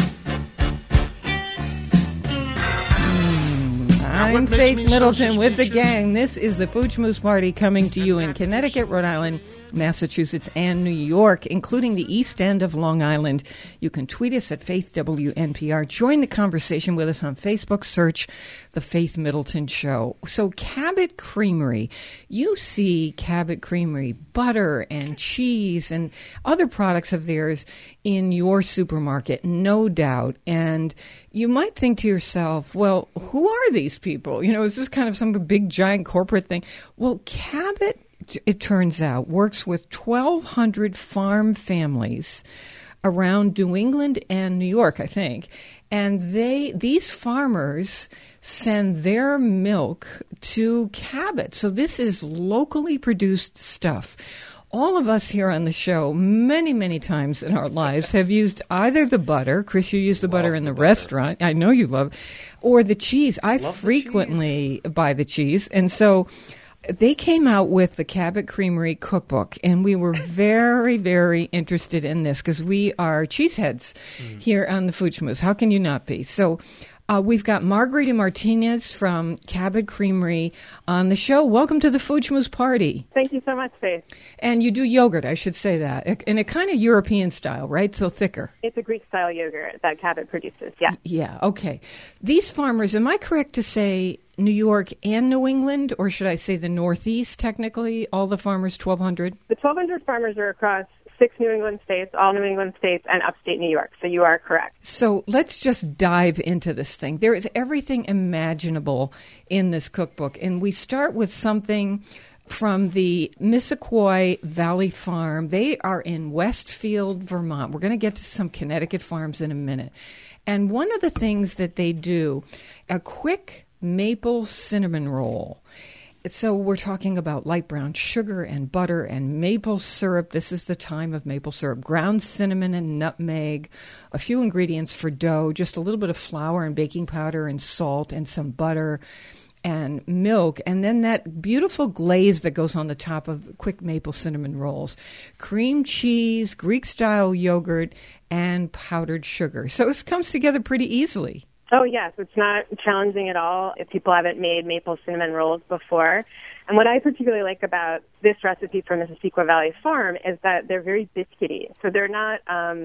Speaker 1: I'm
Speaker 8: what makes
Speaker 1: Faith
Speaker 8: me so
Speaker 1: Middleton with the
Speaker 8: suspicious?
Speaker 1: gang. This is the Food Schmooze Party coming to you in Connecticut, Rhode Island, Massachusetts, and New York, including the East End of Long Island. You can tweet us at FaithWNPR. Join the conversation with us on Facebook. Search The Faith Middleton Show. So Cabot Creamery. You see Cabot Creamery, butter and cheese and other products of theirs in your supermarket, no doubt. And you might think to yourself, well, who are these people? You know, is this kind of some big, giant corporate thing? Well, Cabot, it turns out, works with 1,200 farm families around New England and New York, I think. And these farmers send their milk to Cabot. So this is locally produced stuff. All of us here on the show, many, many times in our lives, have used either the butter. Chris, you use the butter in the restaurant. I know you love. Or the cheese. I frequently buy the cheese. And so they came out with the Cabot Creamery cookbook, and we were very, very interested in this because we are cheeseheads here on the Food Schmooze. How can you not be? So we've got Margarita Martinez from Cabot Creamery on the show. Welcome to the Food Schmooze Party.
Speaker 9: Thank you so much, Faith.
Speaker 1: And you do yogurt, I should say that, in a kind of European style, right? So thicker.
Speaker 9: It's a Greek-style yogurt that Cabot produces, yeah.
Speaker 1: Yeah, okay. These farmers, am I correct to say New York and New England, or should I say the Northeast, technically, all the farmers, 1,200?
Speaker 9: The 1,200 farmers are across 6 New England states, all New England states, and upstate New York. So you are correct.
Speaker 1: So let's just dive into this thing. There is everything imaginable in this cookbook. And we start with something from the Missisquoi Valley Farm. They are in Westfield, Vermont. We're going to get to some Connecticut farms in a minute. And one of the things that they do, a quick maple cinnamon roll. So we're talking about light brown sugar and butter and maple syrup. This is the time of maple syrup. Ground cinnamon and nutmeg, a few ingredients for dough, just a little bit of flour and baking powder and salt and some butter and milk, and then that beautiful glaze that goes on the top of quick maple cinnamon rolls. Cream cheese, Greek-style yogurt, and powdered sugar. So it comes together pretty easily.
Speaker 9: Oh, yes. It's not challenging at all if people haven't made maple cinnamon rolls before. And what I particularly like about this recipe from Missisquoi Valley Farm is that they're very biscuity. So they're not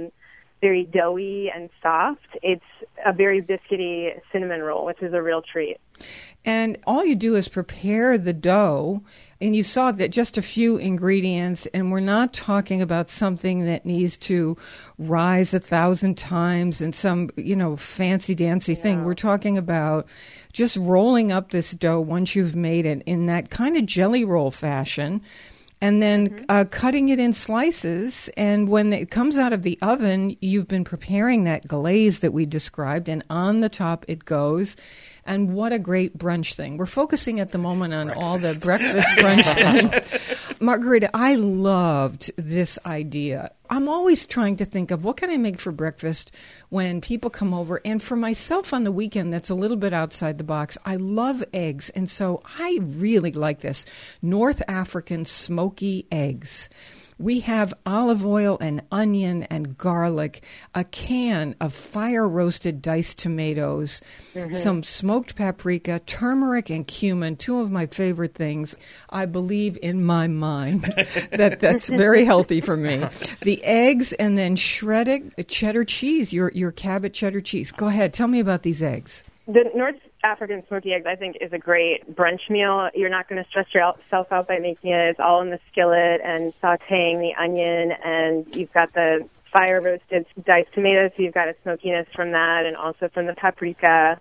Speaker 9: very doughy and soft. It's a very biscuity cinnamon roll, which is a real treat.
Speaker 1: And all you do is prepare the dough And you saw that just a few ingredients, and we're not talking about something that needs to rise 1,000 times and some, fancy dancy thing. We're talking about just rolling up this dough once you've made it in that kind of jelly roll fashion, and then cutting it in slices. And when it comes out of the oven, you've been preparing that glaze that we described, and on the top it goes. And what a great brunch thing. We're focusing at the moment on all the breakfast brunch things. Margarita, I loved this idea. I'm always trying to think of what can I make for breakfast when people come over. And for myself on the weekend, that's a little bit outside the box. I love eggs. And so I really like this. North African smoky eggs. We have olive oil and onion and garlic, a can of fire-roasted diced tomatoes, some smoked paprika, turmeric, and cumin, two of my favorite things. I believe in my mind that's very healthy for me. The eggs, and then shredded cheddar cheese, your Cabot cheddar cheese. Go ahead. Tell me about these eggs.
Speaker 9: The North African smoky eggs, I think, is a great brunch meal. You're not going to stress yourself out by making it. It's all in the skillet and sauteing the onion, and you've got the fire-roasted diced tomatoes, so you've got a smokiness from that and also from the paprika.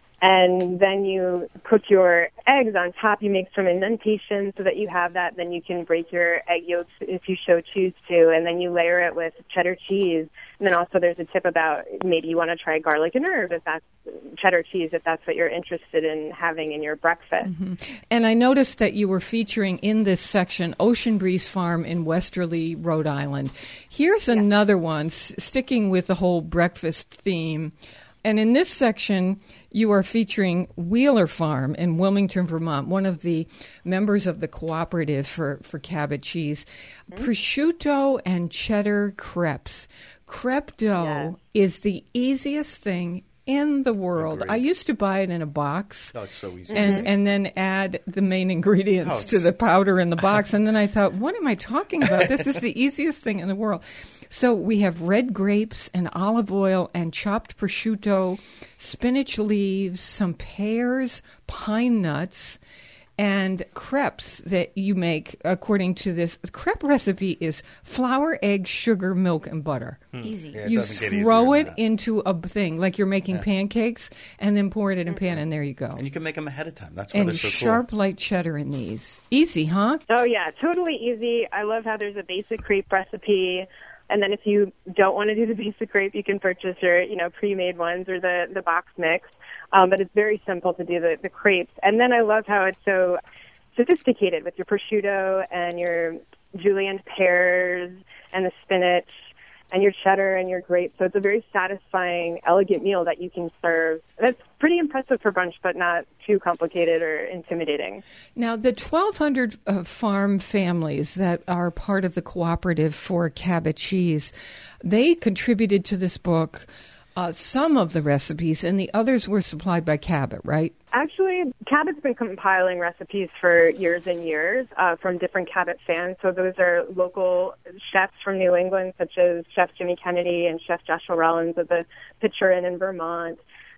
Speaker 9: And then you cook your eggs on top. You make some indentation so that you have that. Then you can break your egg yolks if you choose to, and then you layer it with cheddar cheese. And then also there's a tip about maybe you want to try garlic and herb if that's cheddar cheese, if that's what you're interested in having in your breakfast.
Speaker 1: And I noticed that you were featuring in this section Ocean Breeze Farm in Westerly, Rhode Island. Here's another one, sticking with the whole breakfast theme. And in this section, you are featuring Wheeler Farm in Wilmington, Vermont, one of the members of the cooperative for Cabot cheese. Prosciutto and cheddar crepes. Crepe dough is the easiest thing in the world.
Speaker 2: Agreed.
Speaker 1: I used to buy it in a box.
Speaker 2: Oh, it's so easy.
Speaker 1: And then add the main ingredients to the powder in the box. And then I thought, what am I talking about? This is the easiest thing in the world. So we have red grapes and olive oil and chopped prosciutto, spinach leaves, some pears, pine nuts, and crepes that you make according to this. The crepe recipe is flour, egg, sugar, milk, and butter.
Speaker 3: Easy.
Speaker 2: Yeah,
Speaker 1: You
Speaker 2: doesn't get
Speaker 1: throw
Speaker 2: easier
Speaker 1: it
Speaker 2: than that.
Speaker 1: into a thing, like you're making pancakes, and then pour it in a pan, and there you go.
Speaker 2: And you can make them ahead of time. That's why
Speaker 1: And
Speaker 2: they're so
Speaker 1: sharp light cheddar in these. Easy, huh?
Speaker 9: Oh, yeah, totally easy. I love how there's a basic crepe recipe. And then if you don't want to do the basic crepe, you can purchase your, pre-made ones or the box mix. But it's very simple to do the crepes. And then I love how it's so sophisticated with your prosciutto and your julienne pears and the spinach and your cheddar and your grapes. So it's a very satisfying, elegant meal that you can serve. That's pretty impressive for brunch, but not too complicated or intimidating.
Speaker 1: Now, the 1,200 farm families that are part of the cooperative for Cabot cheese, they contributed to this book some of the recipes, and the others were supplied by Cabot, right?
Speaker 9: Actually, Cabot's been compiling recipes for years and years from different Cabot fans. So those are local chefs from New England, such as Chef Jimmy Kennedy and Chef Joshua Rollins of the Pitcher Inn in Vermont.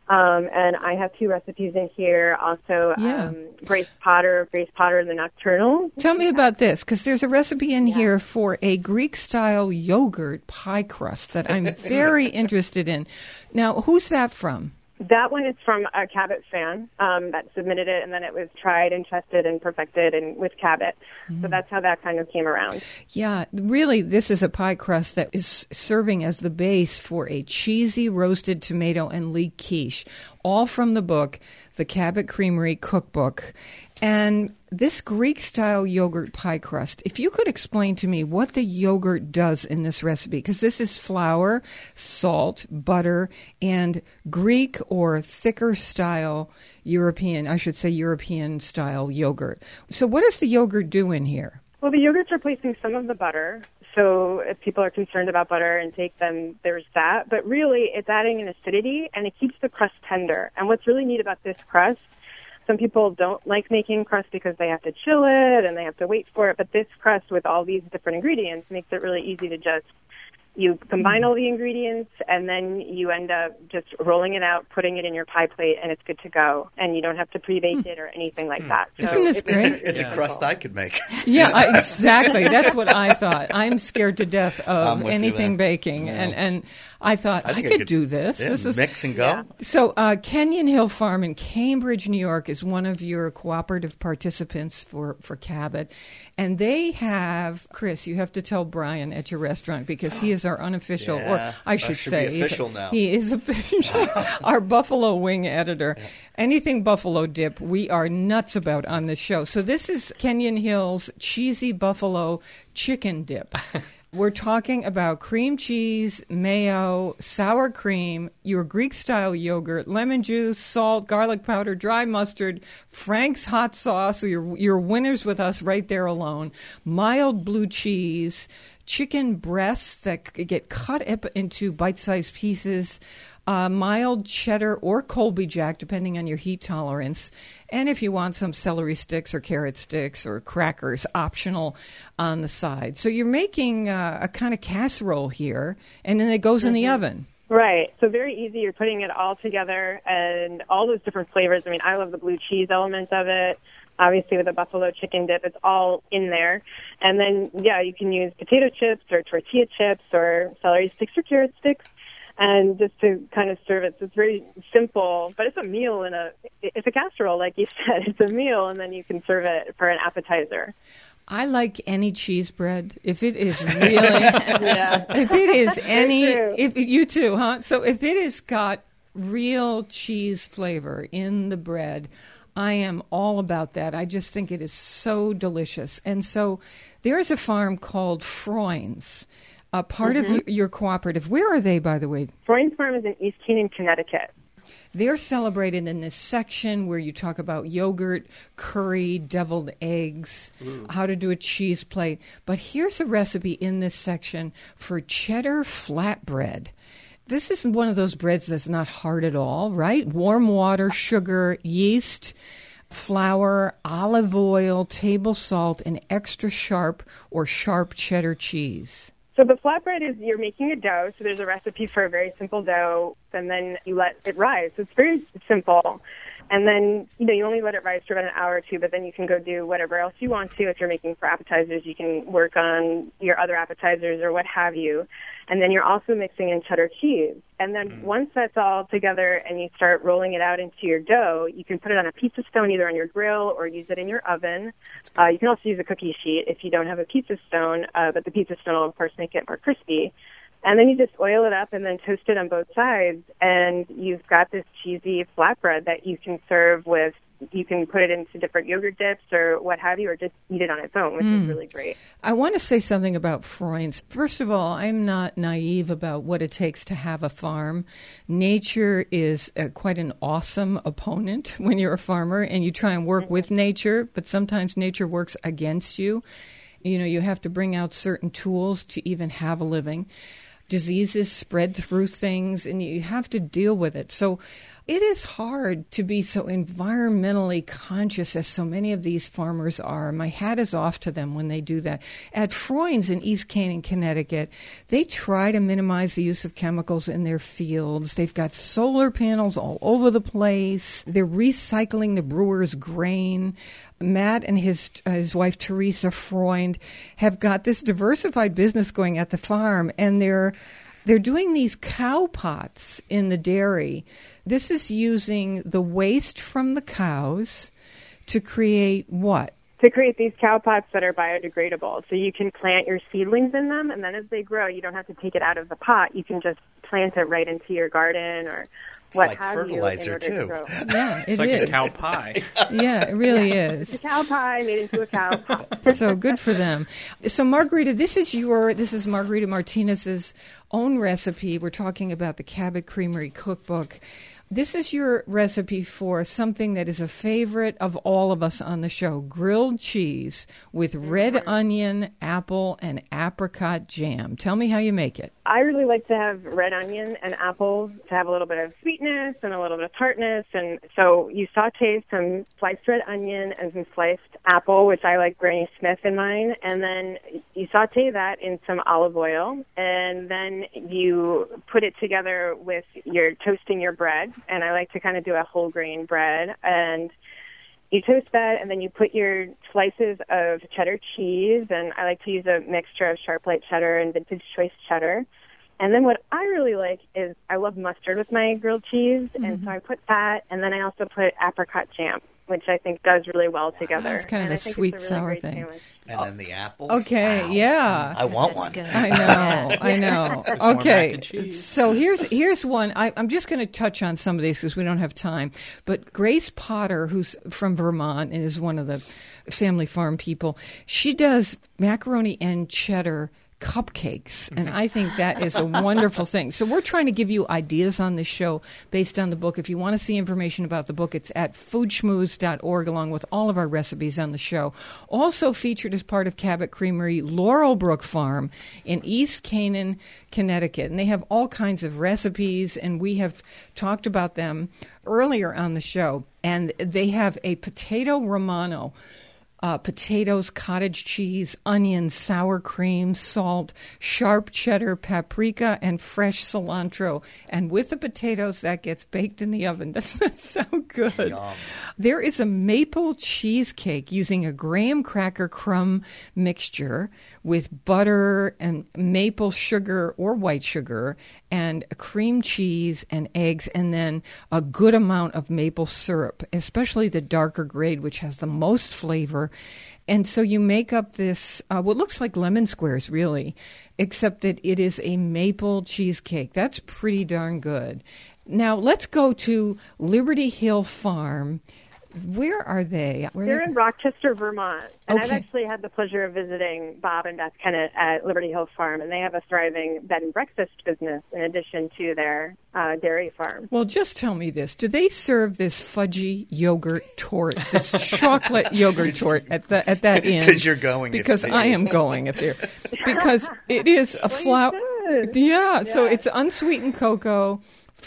Speaker 9: And I have 2 recipes in here. Also, Grace Potter and the Nocturnal.
Speaker 1: Tell me about this, because there's a recipe in here for a Greek-style yogurt pie crust that I'm very interested in. Now, who's that from?
Speaker 9: That one is from a Cabot fan that submitted it, and then it was tried and tested and perfected and with Cabot. So that's how that kind of came around.
Speaker 1: Yeah, really, this is a pie crust that is serving as the base for a cheesy roasted tomato and leek quiche, all from the book, The Cabot Creamery Cookbook. And this Greek-style yogurt pie crust, if you could explain to me what the yogurt does in this recipe, because this is flour, salt, butter, and Greek or thicker style European style yogurt. So what does the yogurt do in here?
Speaker 9: Well, the yogurt's replacing some of the butter. So if people are concerned about butter intake, then there's that. But really, it's adding an acidity, and it keeps the crust tender. And what's really neat about this crust, some people don't like making crust because they have to chill it and they have to wait for it. But this crust with all these different ingredients makes it really easy to just You combine all the ingredients, and then you end up just rolling it out, putting it in your pie plate, and it's good to go. And you don't have to pre-bake it or anything like that. So
Speaker 1: Isn't this great?
Speaker 2: It's a crust I could make.
Speaker 1: Yeah, exactly. That's what I thought. I'm scared to death
Speaker 2: I'm
Speaker 1: of
Speaker 2: with you
Speaker 1: anything
Speaker 2: there.
Speaker 1: baking,
Speaker 2: No.
Speaker 1: and I thought I
Speaker 2: think
Speaker 1: could do this.
Speaker 2: Yeah,
Speaker 1: This is
Speaker 2: mix and go.
Speaker 1: So Kenyon Hill Farm in Cambridge, New York, is one of your cooperative participants for Cabot, and they have Chris. You have to tell Brian at your restaurant because he is our unofficial,
Speaker 2: Yeah,
Speaker 1: or I
Speaker 2: that
Speaker 1: should
Speaker 2: should
Speaker 1: say,
Speaker 2: be official now.
Speaker 1: He is official. Our Buffalo Wing editor. Yeah. Anything buffalo dip, we are nuts about on this show. So this is Kenyon Hill's cheesy buffalo chicken dip. We're talking about cream cheese, mayo, sour cream, your Greek-style yogurt, lemon juice, salt, garlic powder, dry mustard, Frank's hot sauce, so your winners with us right there alone, mild blue cheese, chicken breasts that get cut up into bite-sized pieces, mild cheddar or Colby Jack, depending on your heat tolerance. And if you want some celery sticks or carrot sticks or crackers, optional on the side. So you're making a kind of casserole here, and then it goes in the oven.
Speaker 9: Right. So very easy. You're putting it all together and all those different flavors. I mean, I love the blue cheese element of it. Obviously, with the buffalo chicken dip, it's all in there. And then, yeah, you can use potato chips or tortilla chips or celery sticks or carrot sticks. And just to kind of serve it, so it's very simple, but it's a meal it's a casserole, like you said. It's a meal, and then you can serve it for an appetizer.
Speaker 1: I like any cheese bread. If it is really, if it is you too, huh? So if it has got real cheese flavor in the bread, I am all about that. I just think it is so delicious. And so there is a farm called Freund's. A part of your cooperative. Where are they, by the way?
Speaker 9: Freund's Farm is in East Canaan, Connecticut.
Speaker 1: They're celebrated in this section where you talk about yogurt, curry, deviled eggs, how to do a cheese plate. But here's a recipe in this section for cheddar flatbread. This is one of those breads that's not hard at all, right? Warm water, sugar, yeast, flour, olive oil, table salt, and extra sharp or sharp cheddar cheese.
Speaker 9: So the flatbread is you're making a dough, so there's a recipe for a very simple dough, and then you let it rise. So it's very simple. And then, you only let it rise for about an hour or two, but then you can go do whatever else you want to. If you're making for appetizers, you can work on your other appetizers or what have you. And then you're also mixing in cheddar cheese. And then once that's all together and you start rolling it out into your dough, you can put it on a pizza stone, either on your grill or use it in your oven. You can also use a cookie sheet if you don't have a pizza stone, but the pizza stone will, of course, make it more crispy. And then you just oil it up and then toast it on both sides, and you've got this cheesy flatbread that you can serve with. You can put it into different yogurt dips or what have you, or just eat it on its own, which is really great.
Speaker 1: I want to say something about Freund's. First of all, I'm not naive about what it takes to have a farm. Nature is quite an awesome opponent when you're a farmer, and you try and work with nature, but sometimes nature works against you. You have to bring out certain tools to even have a living. Diseases spread through things, and you have to deal with it. So it is hard to be so environmentally conscious as so many of these farmers are. My hat is off to them when they do that. At Freund's in East Canaan, Connecticut, they try to minimize the use of chemicals in their fields. They've got solar panels all over the place. They're recycling the brewer's grain. Matt and his wife, Teresa Freund, have got this diversified business going at the farm, and they're doing these cow pots in the dairy. This is using the waste from the cows to create what?
Speaker 9: To create these cow pots that are biodegradable. So you can plant your seedlings in them, and then as they grow, you don't have to take it out of the pot. You can just plant it right into your garden or what
Speaker 2: like
Speaker 9: have you in
Speaker 2: fertilizer,
Speaker 9: order
Speaker 2: too.
Speaker 9: to grow.
Speaker 1: Yeah,
Speaker 4: It's like a cow pie.
Speaker 1: Yeah, it really is.
Speaker 9: It's a cow pie made into a cow pot.
Speaker 1: So good for them. So Margarita, this is Margarita Martinez's own recipe. We're talking about the Cabot Creamery Cookbook. This is your recipe for something that is a favorite of all of us on the show, grilled cheese with red onion, apple, and apricot jam. Tell me how you make it.
Speaker 9: I really like to have red onion and apples to have a little bit of sweetness and a little bit of tartness. And so you saute some sliced red onion and some sliced apple, which I like Granny Smith in mine. And then you saute that in some olive oil. And then you put it together with your toasting your bread. And I like to kind of do a whole grain bread. And you toast that, and then you put your slices of cheddar cheese, and I like to use a mixture of sharp light cheddar and vintage choice cheddar. And then what I really like is I love mustard with my grilled cheese, and so I put that, and then I also put apricot jam, which I think does really well together.
Speaker 1: It's kind of
Speaker 9: and
Speaker 1: a sweet, sour thing.
Speaker 9: Sandwich.
Speaker 2: And then the apples.
Speaker 1: Okay,
Speaker 2: Wow.
Speaker 1: yeah.
Speaker 2: I want one.
Speaker 3: Good.
Speaker 1: I know, I know.
Speaker 4: There's more mac
Speaker 1: Okay,
Speaker 4: and cheese.
Speaker 1: so here's one. I'm just going to touch on some of these because we don't have time. But Grace Potter, who's from Vermont and is one of the family farm people, she does macaroni and cheddar cupcakes, and I think that is a wonderful thing. So we're trying to give you ideas on this show based on the book. If you want to see information about the book, it's at foodschmooze.org, along with all of our recipes on the show. Also featured as part of Cabot Creamery, Laurelbrook Farm in East Canaan, Connecticut. And they have all kinds of recipes, and we have talked about them earlier on the show. And they have a potato romano, potatoes, cottage cheese, onions, sour cream, salt, sharp cheddar, paprika, and fresh cilantro. And with the potatoes, that gets baked in the oven. Doesn't that sound good?
Speaker 2: Yum.
Speaker 1: There is a maple cheesecake using a graham cracker crumb mixture with butter and maple sugar or white sugar and cream cheese and eggs, and then a good amount of maple syrup, especially the darker grade, which has the most flavor. And so you make up this, what looks like lemon squares, really, except that it is a maple cheesecake. That's pretty darn good. Now, let's go to Liberty Hill Farm. Where are they?
Speaker 9: They're in Rochester, Vermont. And I've
Speaker 1: Okay.
Speaker 9: actually had the pleasure of visiting Bob and Beth Kennett at Liberty Hill Farm, and they have a thriving bed and breakfast business in addition to their dairy farm.
Speaker 1: Well, just tell me this. Do they serve this fudgy yogurt tort, this chocolate yogurt tort at that inn?
Speaker 2: Because you're going.
Speaker 1: Because
Speaker 2: if they
Speaker 1: I
Speaker 2: do.
Speaker 1: am going if they're. Because it is a flour.
Speaker 9: should.
Speaker 1: Yeah, so it's unsweetened cocoa,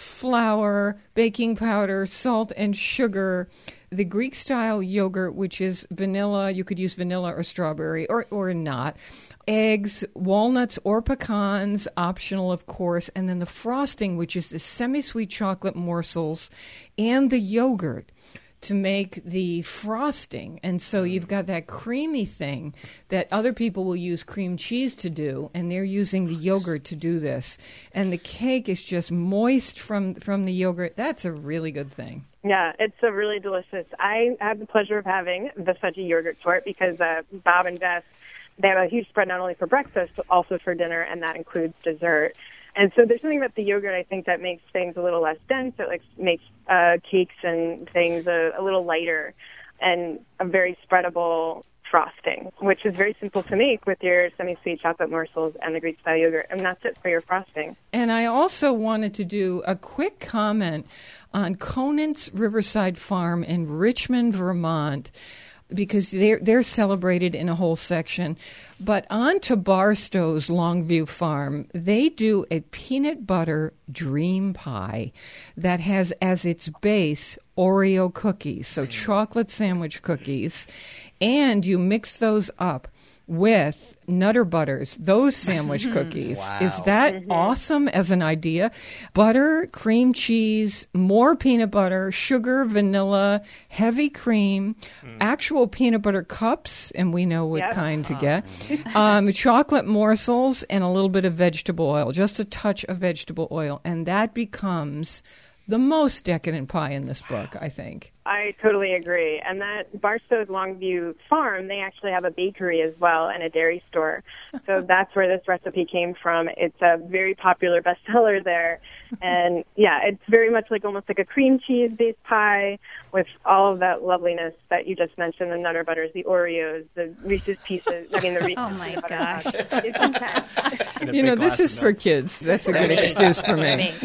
Speaker 1: flour, baking powder, salt, and sugar. The Greek-style yogurt, which is vanilla, you could use vanilla or strawberry or not. Eggs, walnuts or pecans, optional, of course. And then the frosting, which is the semi-sweet chocolate morsels and the yogurt to make the frosting. And so you've got that creamy thing that other people will use cream cheese to do, and they're using the yogurt to do this. And the cake is just moist from the yogurt. That's a really good thing.
Speaker 9: Yeah, it's a really delicious. I had the pleasure of having the fudgy yogurt tort because Bob and Beth, they have a huge spread not only for breakfast but also for dinner, and that includes dessert. And so there's something about the yogurt, I think, that makes things a little less dense. It makes cakes and things a little lighter and a very spreadable frosting, which is very simple to make with your semi-sweet chocolate morsels and the Greek-style yogurt. And that's it for your frosting.
Speaker 1: And I also wanted to do a quick comment on Conant's Riverside Farm in Richmond, Vermont, because they're celebrated in a whole section. But on to Barstow's Longview Farm, they do a peanut butter dream pie that has as its base Oreo cookies, so chocolate sandwich cookies, and you mix those up with Nutter Butters, those sandwich cookies.
Speaker 2: Wow.
Speaker 1: Is that awesome as an idea? Butter, cream cheese, more peanut butter, sugar, vanilla, heavy cream, actual peanut butter cups, and we know what kind to get, chocolate morsels, and a little bit of vegetable oil, just a touch of vegetable oil. And that becomes the most decadent pie in this book, I think.
Speaker 9: I totally agree. And that Barstow's Longview Farm, they actually have a bakery as well and a dairy store. So that's where this recipe came from. It's a very popular bestseller there. And yeah, it's very much like almost like a cream cheese-based pie with all of that loveliness that you just mentioned, the Nutter Butters, the Oreos, the Reese's Pieces. I mean, the Reese's
Speaker 3: Oh, my
Speaker 9: Peanut Butter
Speaker 3: gosh.
Speaker 9: Cups. It's intense.
Speaker 4: And a
Speaker 1: You
Speaker 4: big
Speaker 1: know,
Speaker 4: glass
Speaker 1: this
Speaker 4: of
Speaker 1: is for
Speaker 4: milk.
Speaker 1: kids. That's a good excuse for me.
Speaker 3: Me.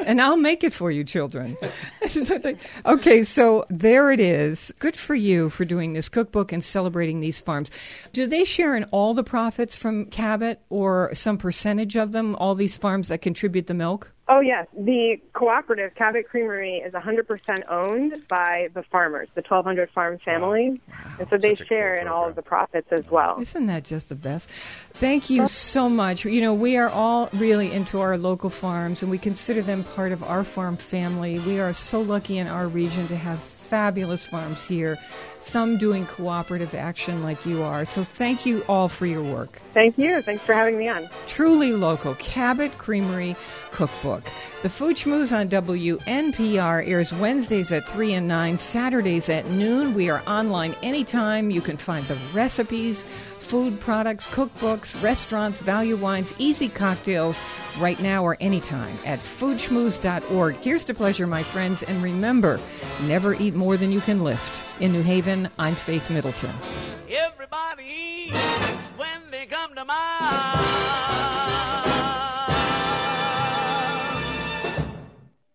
Speaker 1: And I'll make it for you, children. Okay, so there it is. Good for you for doing this cookbook and celebrating these farms. Do they share in all the profits from Cabot or some percentage of them, all these farms that contribute the milk?
Speaker 9: Oh, yes. The cooperative, Cabot Creamery, is 100% owned by the farmers, the 1,200 farm family. Wow. And so they share in all of the profits as well.
Speaker 1: Isn't that just the best? Thank you so much. You know, we are all really into our local farms, and we consider them part of our farm family. We are so lucky in our region to have fabulous farms here, some doing cooperative action like you are. So thank you all for your work.
Speaker 9: Thank you. Thanks for having me on.
Speaker 1: Truly local, Cabot Creamery Cookbook. The Food Schmooze on WNPR airs Wednesdays at 3 and 9, Saturdays at noon. We are online anytime. You can find the recipes, food products, cookbooks, restaurants, value wines, easy cocktails right now or anytime at foodschmooze.org. Here's to pleasure, my friends, and remember, never eat more than you can lift. In New Haven, I'm Faith Middleton.
Speaker 8: Everybody eats when they come to mind.